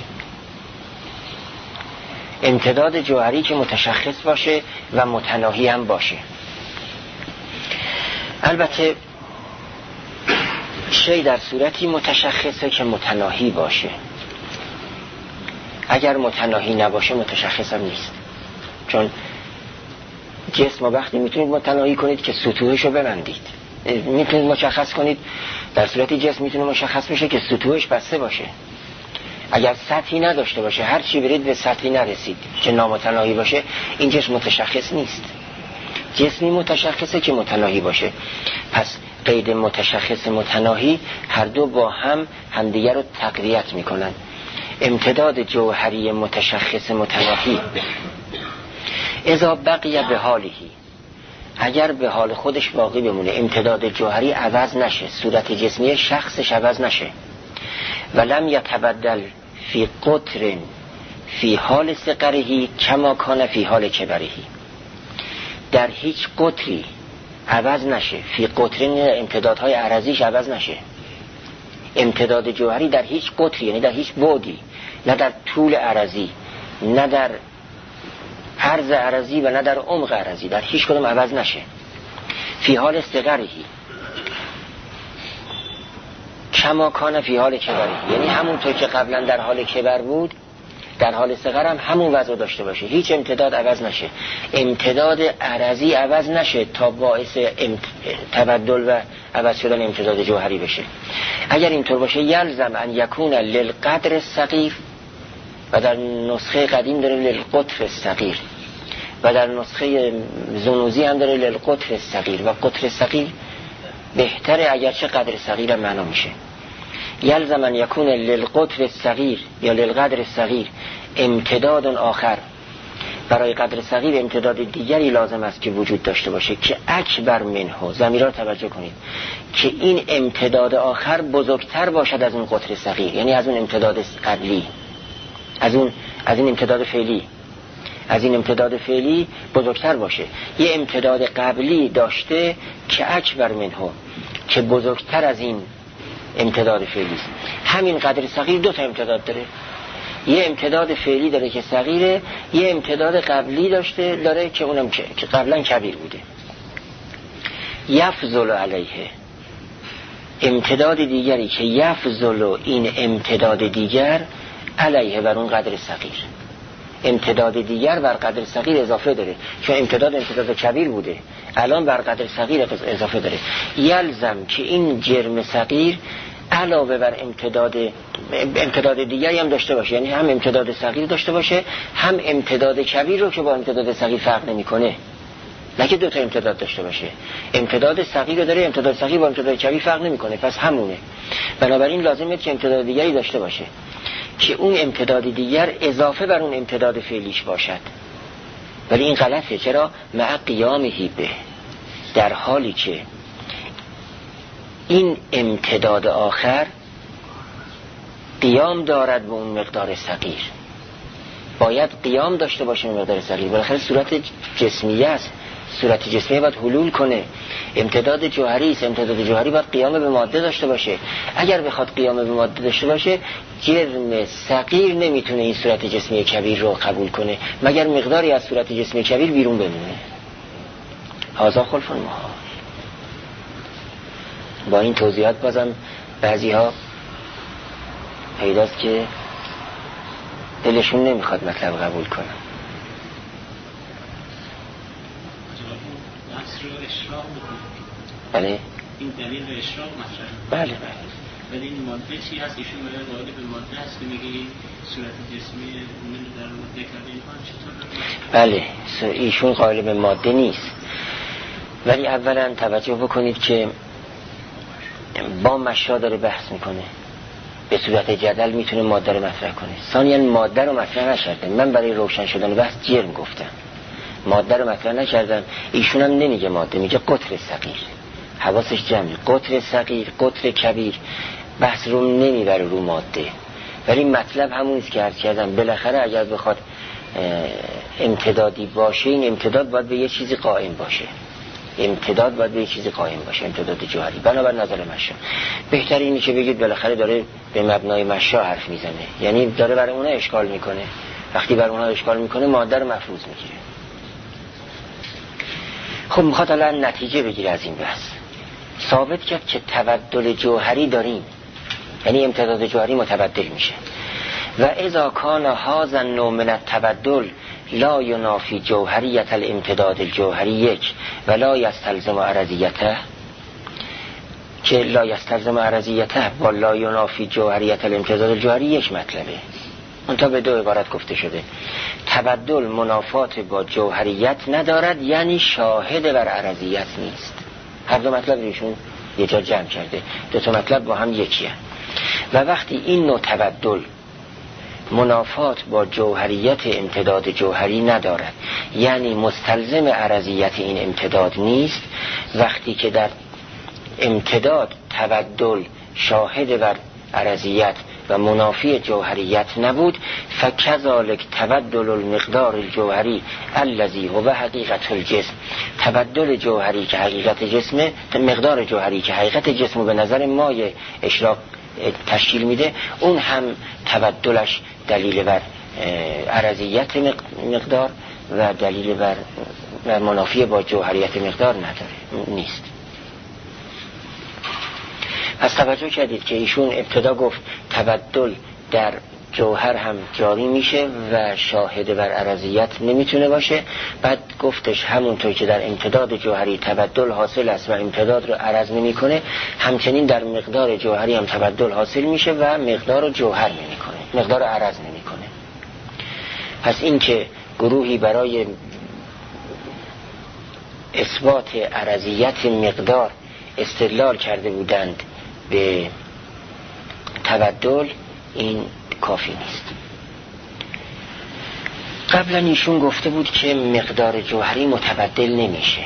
امتداد جوهری که متشخص باشه و متناهی هم باشه. البته شی در صورتی متشخصه که متناهی باشه، اگر متناهی نباشه متشخص هم نیست. چون جسم وقتی میتونید متناهی کنید که سطوحش رو ببندید، میتونید مشخص کنید. در صورتی جسم میتونه مشخص بشه که سطوحش بسته باشه. اگر سطحی نداشته باشه، هر چی برید به سطحی نرسید که نامتناهی باشه، این جسم متشخص نیست. جسمی متشخصه که متناهی باشه. پس قید متشخص متناهی هر دو با هم همدیگر رو تقویت میکنن. امتداد جوهری متشخص متناهی اذا بقیه به حالی، اگر به حال خودش باقی بمونه، امتداد جوهری عوض نشه، صورت جسمی شخصش عوض نشه، ولم یتبدل فی قطر فی حال صغره کما کان فی حال کبره، در هیچ قطری عوض نشه، فی قطرین امتدادهای عرضیش عوض نشه، امتداد جوهری در هیچ قطری، یعنی در هیچ بعدی، نه در طول عرضی، نه در عرض عرضی و نه در عمق عرضی، در هیچ کدوم عوض نشه، فی حال صغره کما کان فی حال کبره، یعنی همونطور که قبلا در حال کبر بود در حال صغر هم همون وضع داشته باشه، هیچ امتداد عوض نشه، امتداد عرضی عوض نشه تا باعث تبدل و عوض شدن امتداد جوهری بشه. اگر اینطور باشه یلزم ان یکون للقدر الصغیر، و در نسخه قدیم داره للقطر الصغیر، و در نسخه زنوزی هم داره للقطر الصغیر، و قطر صغیر بهتره اگرچه قدر صغیر هم معنا میشه. یلزم ان یکون للقطر الصغیر یا للقدر الصغیر امتداد آخر، برای قدر صغیر امتداد دیگری لازم است که وجود داشته باشه که اکبر منه، ضمیرها رو توجه کنید، که این امتداد آخر بزرگتر باشد از اون قطر صغیر، یعنی از اون امتداد قبلی، از این امتداد فعلی، از این امتداد فعلی بزرگتر باشه. یه امتداد قبلی داشته که اکبر منه، که بزرگتر از این امتداد فعلی است. همین قدر صغیر دو تا امتداد داره، یه امتداد فعلی داره که صغیره، یه امتداد قبلی داره که اونم که قبلا کبیر بوده. یفضل علیه، امتداد دیگری که یفضل این امتداد دیگر علیه بر اون قدر صغیر، امتداد دیگر بر قدر صغیر اضافه داره، چون امتداد کبیر بوده الان بر قدر صغیر اضافه داره. یلزم که این جرم صغیر علاوه بر امتداد دیگری هم داشته باشه، یعنی هم امتداد صغیر داشته باشه هم امتداد کبیر رو که با امتداد صغیر فرق نمیکنه، نه که دو تا امتداد داشته باشه، امتداد صغیر رو داره، امتداد صغیر با امتداد کبیر فرق نمیکنه، پس همونه. بنابراین لازمه که امتداد دیگری داشته باشه که اون امتداد دیگر اضافه بر اون امتداد فعلیش باشد. ولی این غلطه. چرا؟ مع قیامهی به، در حالی که این امتداد آخر قیام دارد به اون مقدار صغیر، باید قیام داشته باشه به مقدار صغیر، بالاخره صورت جسمیه است، صورت جسمیه باید حلول کنه، امتداد جوهری است، امتداد جوهری باید قیام به ماده داشته باشه. اگر بخواد قیام به ماده داشته باشه جرم صغیر نمیتونه این صورت جسمی کبیر رو قبول کنه مگر مقداری از صورت جسمی کبیر بیرون بمونه. هذا خلف المحال. با این توضیحات بازم بعضی ها پیداست که دلشون نمیخواد مطلب قبول کنن. بله این دلیل به اشراق مطرح. بله ولی این ماده چی هست؟ ایشون باید قائل به ماده هست که میگه این صورت جسمی اون در ماده کرده اینها چطور؟ بله ایشون قائل به ماده نیست، ولی اولا توجه بکنید که با مشا داره بحث میکنه، به صورت جدل میتونه ماده رو مطرح کنه. ثانیاً ماده رو مطرح نشده، من برای روشن شدن بحث جرم گفتم، ماده رو مطرح نکردم. ایشون هم نمیگه ماده، میگه قطر صغیر. حواسش جمعه، قطر صغیر، قطر کبیر، بحث رو نمیبره رو ماده. ولی مطلب همون است که عرض کردم، بالاخره اگر بخواد امتدادی باشه این امتداد باید به یه چیزی قائم باشه، امتداد باید به یه چیزی قائم باشه، امتداد جوهری. بنابر نظر مشا بهتر اینه که بگید بالاخره داره به مبنای مشا حرف میزنه، یعنی داره برای اونها اشکال میکنه. وقتی برای اونها اشکال میکنه ماده رو مفروض میگیره. خب میخواد الان نتیجه بگیره از این بحث. ثابت کرد که تبدل جوهری داریم، یعنی امتداد جوهری متبدل میشه. و اذا کان هذا النوع من التبدل لا ینافی جوهریت الامتداد الجوهری یک و لا یستلزم عرضیته، که لا یستلزم عرضیته با لا ینافی جوهریت الامتداد الجوهری یک مطلبه. اونتا به دو عبارت گفته شده. تبدل منافات با جوهریت ندارد، یعنی شاهد بر عرضیت نیست. هر دو مطلب ایشون یه جا جمع کرده، دو تا مطلب با هم یکیه. و وقتی این نوع تبدل منافات با جوهریت امتداد جوهری ندارد، یعنی مستلزم عرضیت این امتداد نیست. وقتی که در امتداد تبدل شاهد بر عرضیت و منافی جوهریت نبود، فکذالک تبدل المقدار الجوهری الذی هو حقیقت الجسم، تبدل جوهری که حقیقت جسمه، مقدار جوهری که حقیقت جسم به نظر مایه اشراق تشکیل میده، اون هم تبدلش دلیل بر عرضیت مقدار و دلیل بر منافی با جوهریت مقدار نداره، نیست. پس توجه کردید که ایشون ابتدا گفت تبدل در جوهر هم جاری میشه و شاهد بر عرضیت نمیتونه باشه، بعد گفتش همونطور که در امتداد جوهری تبدل حاصل است و امتداد رو عرض نمیکنه، همچنین در مقدار جوهری هم تبدل حاصل میشه و مقدار رو جوهر نمیکنه، مقدار رو عرض نمیکنه. پس این که گروهی برای اثبات عرضیت مقدار استدلال کرده بودند به تبدل، این کافی نیست. قبلا ایشون گفته بود که مقدار جوهری متبدل نمیشه،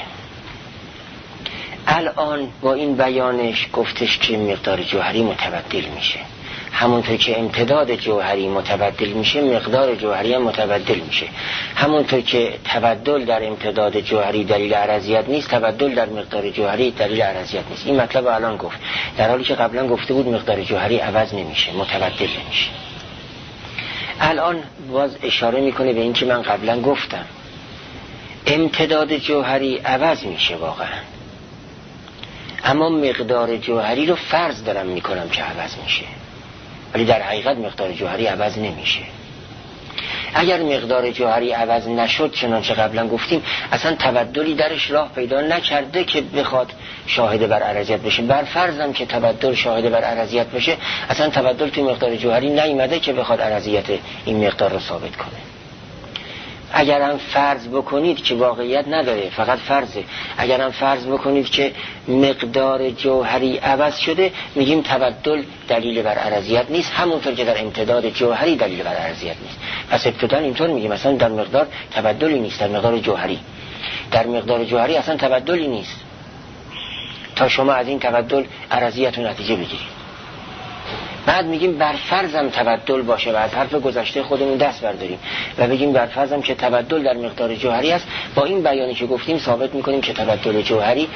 الان با این بیانش گفتش که مقدار جوهری متبدل میشه. همونطور که امتداد جوهری متبدل میشه، مقدار جوهری هم متبدل میشه. همونطور که تبدل در امتداد جوهری دلیل عرضیت نیست، تبدل در مقدار جوهری دلیل عرضیت نیست. این مطلب الان گفت، در حالی که قبلا گفته بود مقدار جوهری عوض نمیشه، متبدل نمیشه. الان باز اشاره میکنه به این که من قبلا گفتم امتداد جوهری عوض میشه واقعا، اما مقدار جوهری رو فرض دارم میکنم که عوض میشه، ولی در حقیقت مقدار جوهری عوض نمیشه. اگر مقدار جوهری عوض نشد، چنانچه قبلا گفتیم، اصلا تبدلی درش راه پیدا نکرده که بخواد شاهد بر عرضیت بشه. بر فرضم که تبدل شاهد بر عرضیت بشه، اصلا تبدل توی مقدار جوهری نیامده که بخواد عرضیت این مقدار رو ثابت کنه. اگرم فرض بکنید که واقعیت نداره، فقط فرضه، اگرم فرض بکنید که مقدار جوهری عوض شده، میگیم تبدل دلیل بر عرضیت نیست، همونطور که در امتداد جوهری دلیل بر عرضیت نیست. پس ابتدا اینطور میگیم مثلا در مقدار تبدلی نیست، در مقدار جوهری، در مقدار جوهری اصلا تبدلی نیست تا شما از این تبدل عرضیت و نتیجه بگیرید. بعد میگیم بر فرضم تبدل باشه و از حرف گذشته خودمون دست برداریم و بگیم بر فرضم که تبدل در مقدار جوهری است. با این بیانی که گفتیم ثابت میکنیم که تبدل جوهری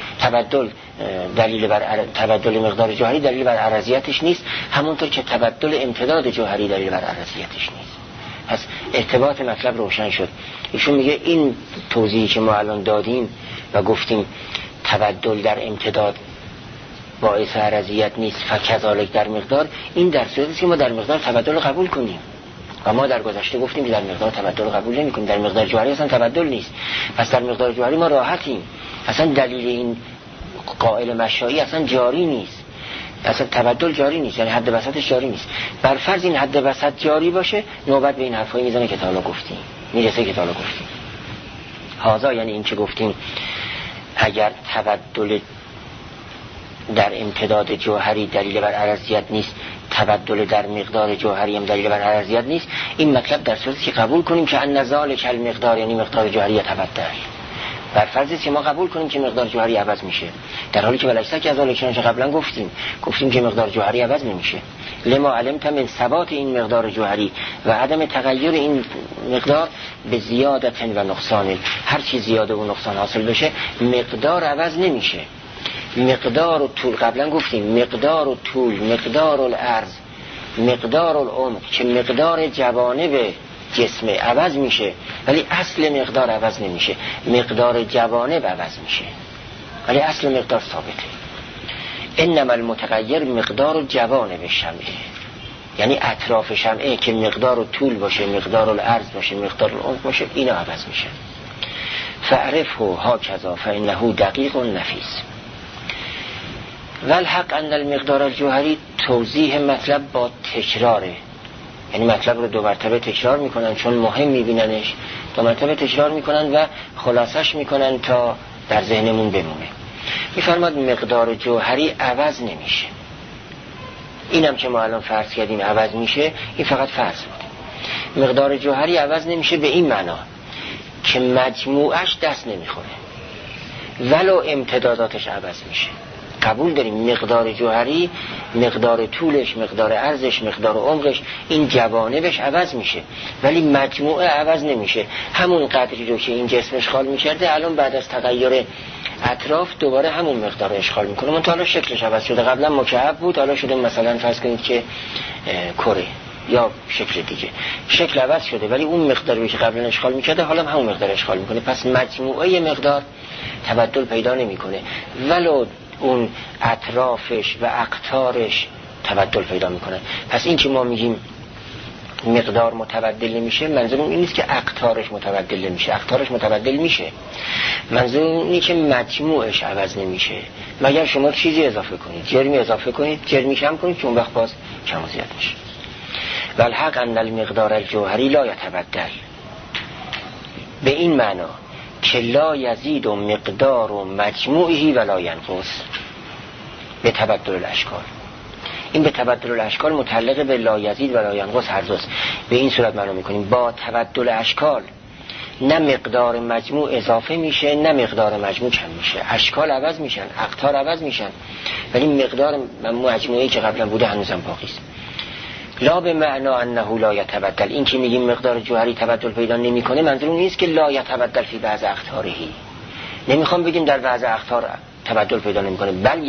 تبدل مقدار جوهری دلیل بر عرضیتش نیست، همونطور که تبدل امتداد جوهری دلیل بر عرضیتش نیست. پس ارتباط مطلب روشن شد. ایشون میگه این توضیحی که ما الان دادیم و گفتیم تبدل در امتداد باعث عرضیت نیست، فکذالک در مقدار، این در صورتی که ما در مقدار تبدل قبول کنیم و ما در گذشته گفتیم که در مقدار تبدل قبول نمی کنیم، در مقدار جوهری اصلا تبدل نیست. پس در مقدار جوهری ما راحتیم، اصلا دلیل این قائل مشایی اصلا جاری نیست، اصلا تبدل جاری نیست، یعنی حد وسطش جاری نیست. بر فرض این حد وسط جاری باشه، نوبت به این حرفایی میزنه که تا حالا گفتیم، میرسه که تا حالا گفتیم. هذا یعنی این که گفتیم اگر تبدل در امتداد جوهری دلیل بر عرضیت نیست، تبدل در مقدار جوهری هم دلیل بر عرضیت نیست، این مطلب در صورتی که قبول کنیم که ان ذالک المقدار، یعنی مقدار جوهری تبدل، بر فرضی که ما قبول کنیم که مقدار جوهری عوض میشه، در حالی که ولایسا که ذالک چنانچه قبلا گفتیم که مقدار جوهری عوض نمیشه. لما علمت من ثبات این مقدار جوهری و عدم تغییر این مقدار به زیادت و نقصان، هر چی زیاده و نقصان حاصل بشه مقدار عوض نمیشه. مقدار و طول قبلا گفتیم، مقدار و طول، مقدار العرض، مقدار العمق، که مقدار جوانب جسم عوض میشه ولی اصل مقدار عوض نمیشه. مقدار جوانب عوض میشه ولی اصل مقدار ثابته. انما المتغیر مقدار جوانب شمعه، یعنی اطراف شمعه که مقدار و طول باشه، مقدار العرض باشه، مقدار العمق باشه، اینا عوض میشه. فعرفه هاکذا فانه دقیق و نفیس. والحق ان المقدار الجوهری توضیح مطلب با تکراره، یعنی مطلب رو دو مرتبه تکرار میکنن چون مهم میبیننش، دو مرتبه تکرار میکنن و خلاصش میکنن تا در ذهنمون بمونه. میفرماد مقدار جوهری عوض نمیشه. اینم که ما الان فرض کردیم عوض میشه، این فقط فرض بود. مقدار جوهری عوض نمیشه به این معنا که مجموعش دست نمیخوره ولو امتداداتش عوض میشه. قبول داریم مقدار جوهری، مقدار طولش، مقدار عرضش، مقدار عمقش، این جوانبش عوض میشه ولی مجموعه عوض نمیشه. همون قدری رو که این جسم اشغال میکرده الان بعد از تغییر اطراف دوباره همون مقدار اشغال میکنه، منتها حالا شکلش عوض شده. قبلا مکعب بود حالا شده مثلا فرض کنید که کره یا شکل دیگه، شکل عوض شده ولی اون مقداری که قبلا اشغال میکرده حالا همون مقدار اشغال میکنه. پس مجموعه مقدار تبدل پیدا نمیکنه ولو اون اطرافش و اقطارش تبدل پیدا میکنه. پس این که ما میگیم مقدار متبدل نمیشه منظور این نیست که اقطارش متبدل نمیشه، اقطارش متبدل میشه، منظور اینه که مجموعش عوض نمیشه مگر شما چیزی اضافه کنید، جرمی اضافه کنید، جرمی کم کنید که اون وقت باز کم و زیاد میشه. والحق ان المقدار الجوهری لا یتبدل، به این معنا که لا یزید و مقدار و مجموعی ولا ینقص به تبدل الاشکال. این به تبدل الاشکال متعلق به لا یزید ولا ینقص هر دوست. به این صورت معنا میکنیم با تبدل اشکال نه مقدار مجموع اضافه میشه نه مقدار مجموع کم میشه، اشکال عوض میشن، اقطار عوض میشن ولی مقدار مجموعی که قبلا بوده هنوزم باقی است. لا به معنا انه لا یتبدل، این که میگیم مقدار جوهری تبدل پیدا نمیکنه منظور اون نیست که لا یتبدل فی بعض اقطارهی، نمیخوام بگیم در بعض اقطار تبدل پیدا نمیکنه، بل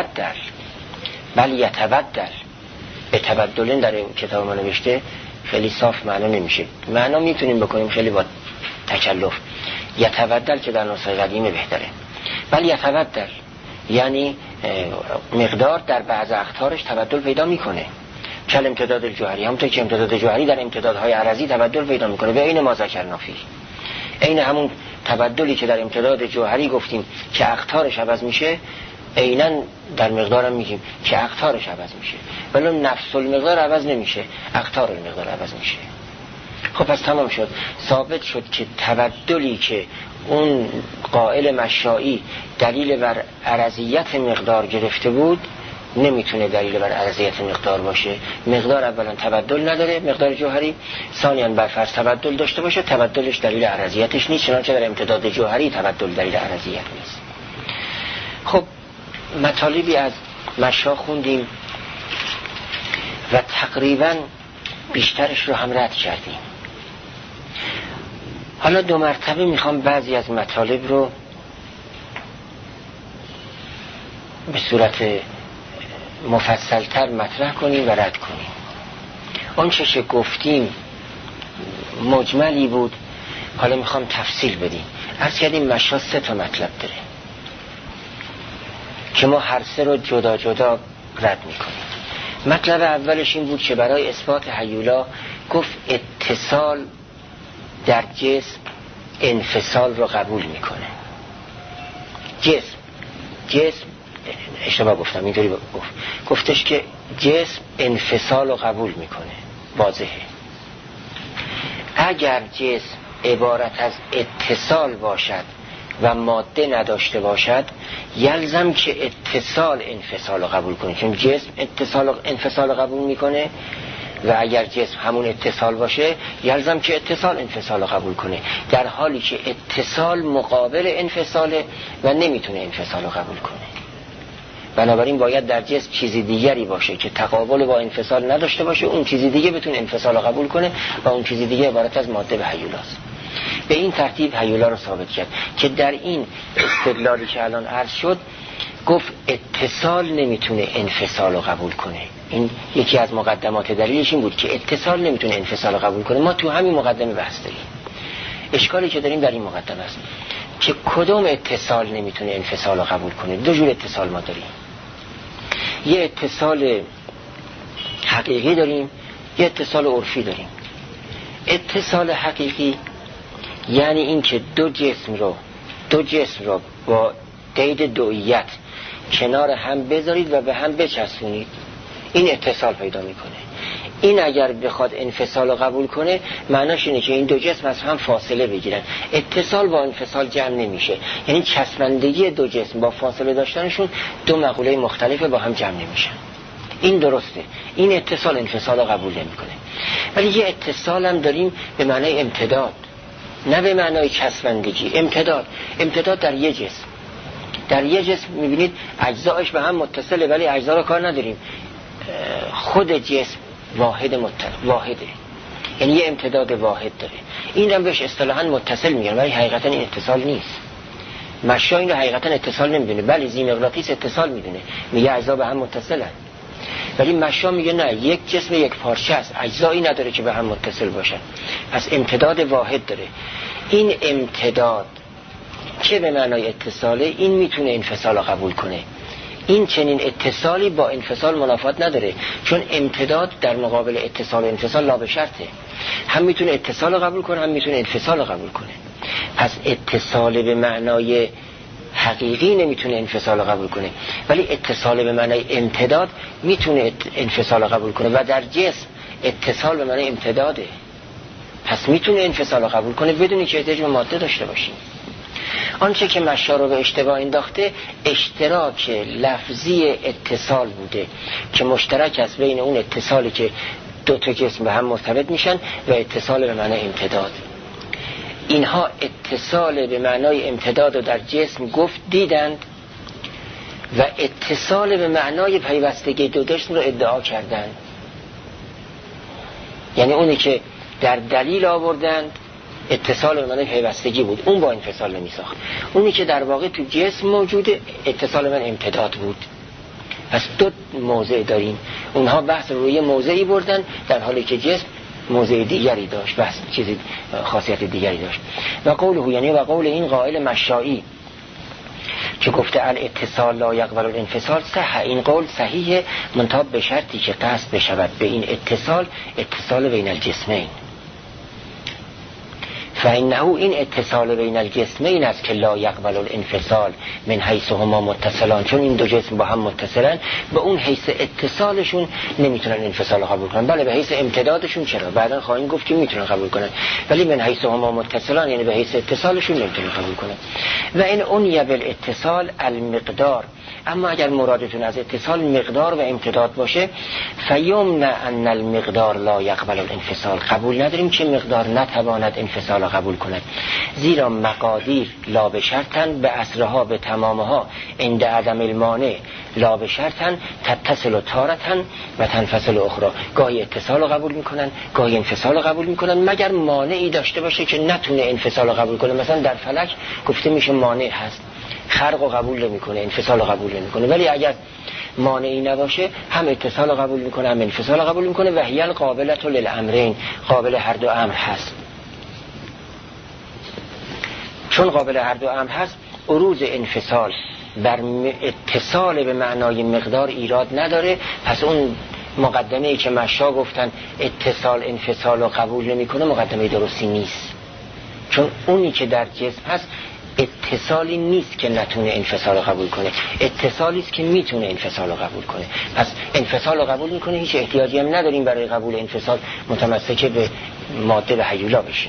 یتبدل. به تبدل در کتاب ما نوشته خیلی صاف معنا نمیشه، معنا میتونیم بکنیم خیلی با تکلف. یتبدل که در نسخه قدیمه بهتره. بل یتبدل یعنی مقدار در بعض اقطارش تبدل پیدا میکنه. کل امتداد الجوهری، همونطور که امتداد جوهری در امتدادهای عرضی تبدل پیدا میکنه به عین ما ذکرنا فیه، عین همون تبدلی که در امتداد جوهری گفتیم که اقطارش عوض میشه عیناً در مقدارم میگیم که اقطارش عوض میشه ولی نفس المقدار عوض نمیشه، اقطار المقدار عوض میشه. خب پس تمام شد، ثابت شد که تبدلی که اون قائل مشائی دلیل بر عرضیت مقدار گرفته بود نمیتونه دلیل بر عرضیت مقدار باشه. مقدار اولا تبدل نداره، مقدار جوهری، ثانیاً بر فرض تبدل داشته باشه تبدلش دلیل عرضیتش نیست، چنانچه در امتداد جوهری تبدل دلیل عرضیت نیست. خب مطالبی از مشا خوندیم و تقریباً بیشترش رو هم رد کردیم. حالا 2 مرتبه میخوام بعضی از مطالب رو به صورت مفصلتر مطرح کنیم و رد کنیم. اون چه گفتیم مجملی بود، حالا میخوام تفصیل بدیم. عرض کردیم مشا 3 تا مطلب داره که ما هر 3 رو جدا جدا رد میکنیم. مطلب اولش این بود که برای اثبات هیولا گفت اتصال در جسم انفصال رو قبول میکنه. جسم اشتباه گفتم، اینطوری گفتش که جسم انفصال رو قبول میکنه، واضحه. اگر جسم عبارت از اتصال باشد و ماده نداشته باشد یلزم که اتصال انفصال رو قبول کنه، چون جسم اتصال انفصال رو قبول میکنه و اگر جسم همون اتصال باشه یلزم که اتصال انفصال رو قبول کنه، در حالی که اتصال مقابل انفصاله و نمیتونه انفصال رو قبول کنه. بنابراین باید در جسم چیزی دیگری باشه که تقابل با انفصال نداشته باشه، اون چیزی دیگه بتونه انفصال رو قبول کنه و اون چیزی دیگه عبارت از ماده و هیولاست. به این ترتیب هیولا رو ثابت کرد که در این استدلالی که الان عرض شد گفت اتصال نمیتونه انفصال رو قبول کنه. این یکی از مقدمات دلیلش این بود که اتصال نمیتونه انفصال رو قبول کنه. ما تو همین مقدمه بحث داریم. اشکالی که داریم در این مقدمه است که کدوم اتصال نمیتونه انفصال رو قبول کنه. 2 جور اتصال ما داریم، یه اتصال حقیقی داریم، یه اتصال عرفی داریم. اتصال حقیقی یعنی این که دو جسم رو با قید دوئیت کنار هم بذارید و به هم بچسبونید، این اتصال پیدا میکنه. این اگر بخواد انفصال رو قبول کنه معناش اینه که این 2 جسم از هم فاصله بگیرن. اتصال با انفصال جمع نمیشه، یعنی چسبندگی 2 جسم با فاصله داشتنشون 2 مقوله مختلفه با هم جمع نمیشن. این درسته، این اتصال انفصال رو قبول نمیکنه. ولی یه اتصال هم داریم به معنای امتداد، نه به معنای چسبندگی. امتداد در یه جسم، در یه جسم میبینید اجزایش به هم متصله ولی اجزا رو کار نداریم، خود جسم واحده، یعنی یه امتداد واحد داره. این هم بهش اصطلاحاً متصل میگن ولی حقیقتا این اتصال نیست. مشا این رو حقیقتا اتصال نمیدونه، بله ذی‌مغناطیس اتصال میدونه، میگه اجزا به هم متصلن، ولی مشا میگه نه، یک جسم یک پارچه است، اجزایی نداره که به هم متصل باشن، پس امتداد واحد داره. این امتداد که به معنای اتصاله، این میتونه انفصال رو قبول کنه. این چنین اتصالی با انفصال منافات نداره، چون امتداد در مقابل اتصال و انفصال لا به شرطه، هم میتونه اتصال رو قبول کنه هم میتونه انفصال رو قبول کنه. پس اتصال به معنای حقیقی نمیتونه انفصال رو قبول کنه، ولی اتصال به معنای امتداد میتونه انفصال رو قبول کنه و در جسم اتصال به معنای امتداده، پس میتونه انفصال رو قبول کنه بدون که احتیاج به ماده داشته باشیم. آنچه که مشا رو به اشتباه انداخته اشتراک لفظی اتصال بوده که مشترک است بین اون اتصالی که دو تا جسم به هم مرتبط میشن و اتصال به معنای امتداد. اینها اتصال به معنای امتداد رو در جسم گفت دیدند و اتصال به معنای پیوستگی دو جسم رو ادعا کردند. یعنی اونی که در دلیل آوردند اتصال به معنای پیوستگی بود، اون با انفصال نمی ساخت. اونی که در واقع تو جسم موجوده اتصال به امتداد بود. پس دو موضع داریم، اونها بحث روی موضعی بردن در حالی که جسم موضع دیگری داشت، بحث چیزی خاصیت دیگری داشت. و قوله، یعنی و قول این قائل مشائی که گفته الاتصال لا یقبل الانفصال، صح، این قول صحیحه، منتها به شرطی که قصد بشود به این اتصال بین الجسمین. فإنه این اتصال بین الجسمین است که لا یقبل الانفصال من حیث هما متصلان، چون این دو جسم با هم متصلن، به اون حیث اتصالشون نمیتونن انفصال قبول کنن. بله به حیث امتدادشون چرا، بعدا خواهیم گفت که میتونن قبول کنن، ولی من حیث هما متصلان یعنی به حیث اتصالشون نمیتونن قبول کنن. و این اون بالاتصال المقدار، اما اگر مرادتون از اتصال مقدار و امتداد باشه، فیمنع ان المقدار لا یقبل الانفصال، قبول نداریم که مقدار نتواند انفصال قبول کند، زیرا مقادیر لا به شرطن به اصرها به تمامها عند عدم المانع لا به شرطن تتصل تارتن و تنفصل اخرى، گاهی اتصال قبول میکنن گاهی انفصال قبول میکنن مگر مانعی داشته باشه که نتونه انفصال قبول کنه. مثلا در فلک گفته میشه مانع هست، خرق قبول نمیکنه، انفصال قبول نمیکنه، ولی اگر مانعی نباشه هم اتصال قبول میکنه هم انفصال قبول میکنه. و هی القابلة للامرین، قابل هر دو امر هست. چون قابل هر دو امر هست، عروض انفصال بر اتصال به معنای مقدار ایراد نداره. پس اون مقدمه‌ای که مشا گفتن اتصال انفصال رو قبول نمیکنه مقدمه درستی نیست، چون اونی که در جسم هست اتصالی نیست که نتونه انفصال رو قبول کنه، اتصالی است که میتونه انفصال رو قبول کنه. پس انفصال رو قبول میکنه، هیچ احتیاجی هم نداریم برای قبول انفصال متمسک به ماده و هیولا بشیم.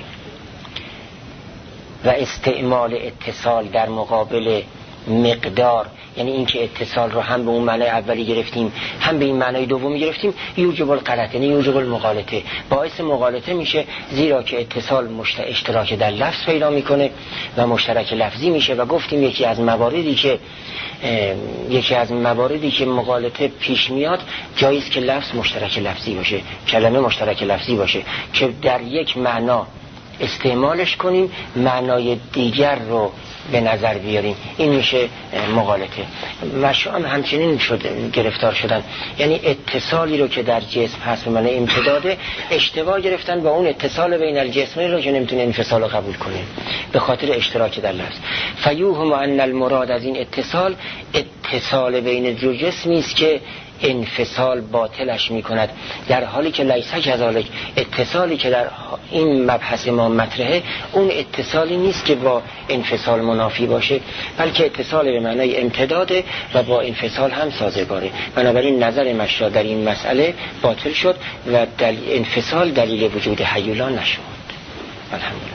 و استعمال اتصال در مقابل مقدار، یعنی اینکه اتصال رو هم به اون معنای اولی گرفتیم هم به این معنای دومی گرفتیم، یوجب الغلط، یعنی یوجب المغالطه، باعث مغالطه میشه، زیرا که اتصال اشتراک در لفظ پیدا میکنه و مشترک لفظی میشه. و گفتیم یکی از مواردی که مغالطه پیش میاد جاییست که لفظ مشترک لفظی باشه، کلمه مشترک لفظی باشه که در یک معنا استعمالش کنیم معنای دیگر رو به نظر بیاریم، این میشه مغالطه. مشام همچنین گرفتار شدن، یعنی اتصالی رو که در جسم هست به معنی امتداده اشتباه گرفتن با اون اتصال بین الجسمین رو که نمیتونه انفصال رو قبول کنه به خاطر اشتراک در لفظ. فیوهم ان المراد از این اتصال بین دو جسمی است که انفصال باطلش میکند، در حالی که لیس کذالک، اتصالی که در این مبحث ما مطرحه اون اتصالی نیست که با انفصال منافی باشه، بلکه اتصال به معنای امتداده و با انفصال هم سازگاره. بنابراین نظر مشا در این مسئله باطل شد و انفصال دلیل وجود هیولا نشد. الحمدلله.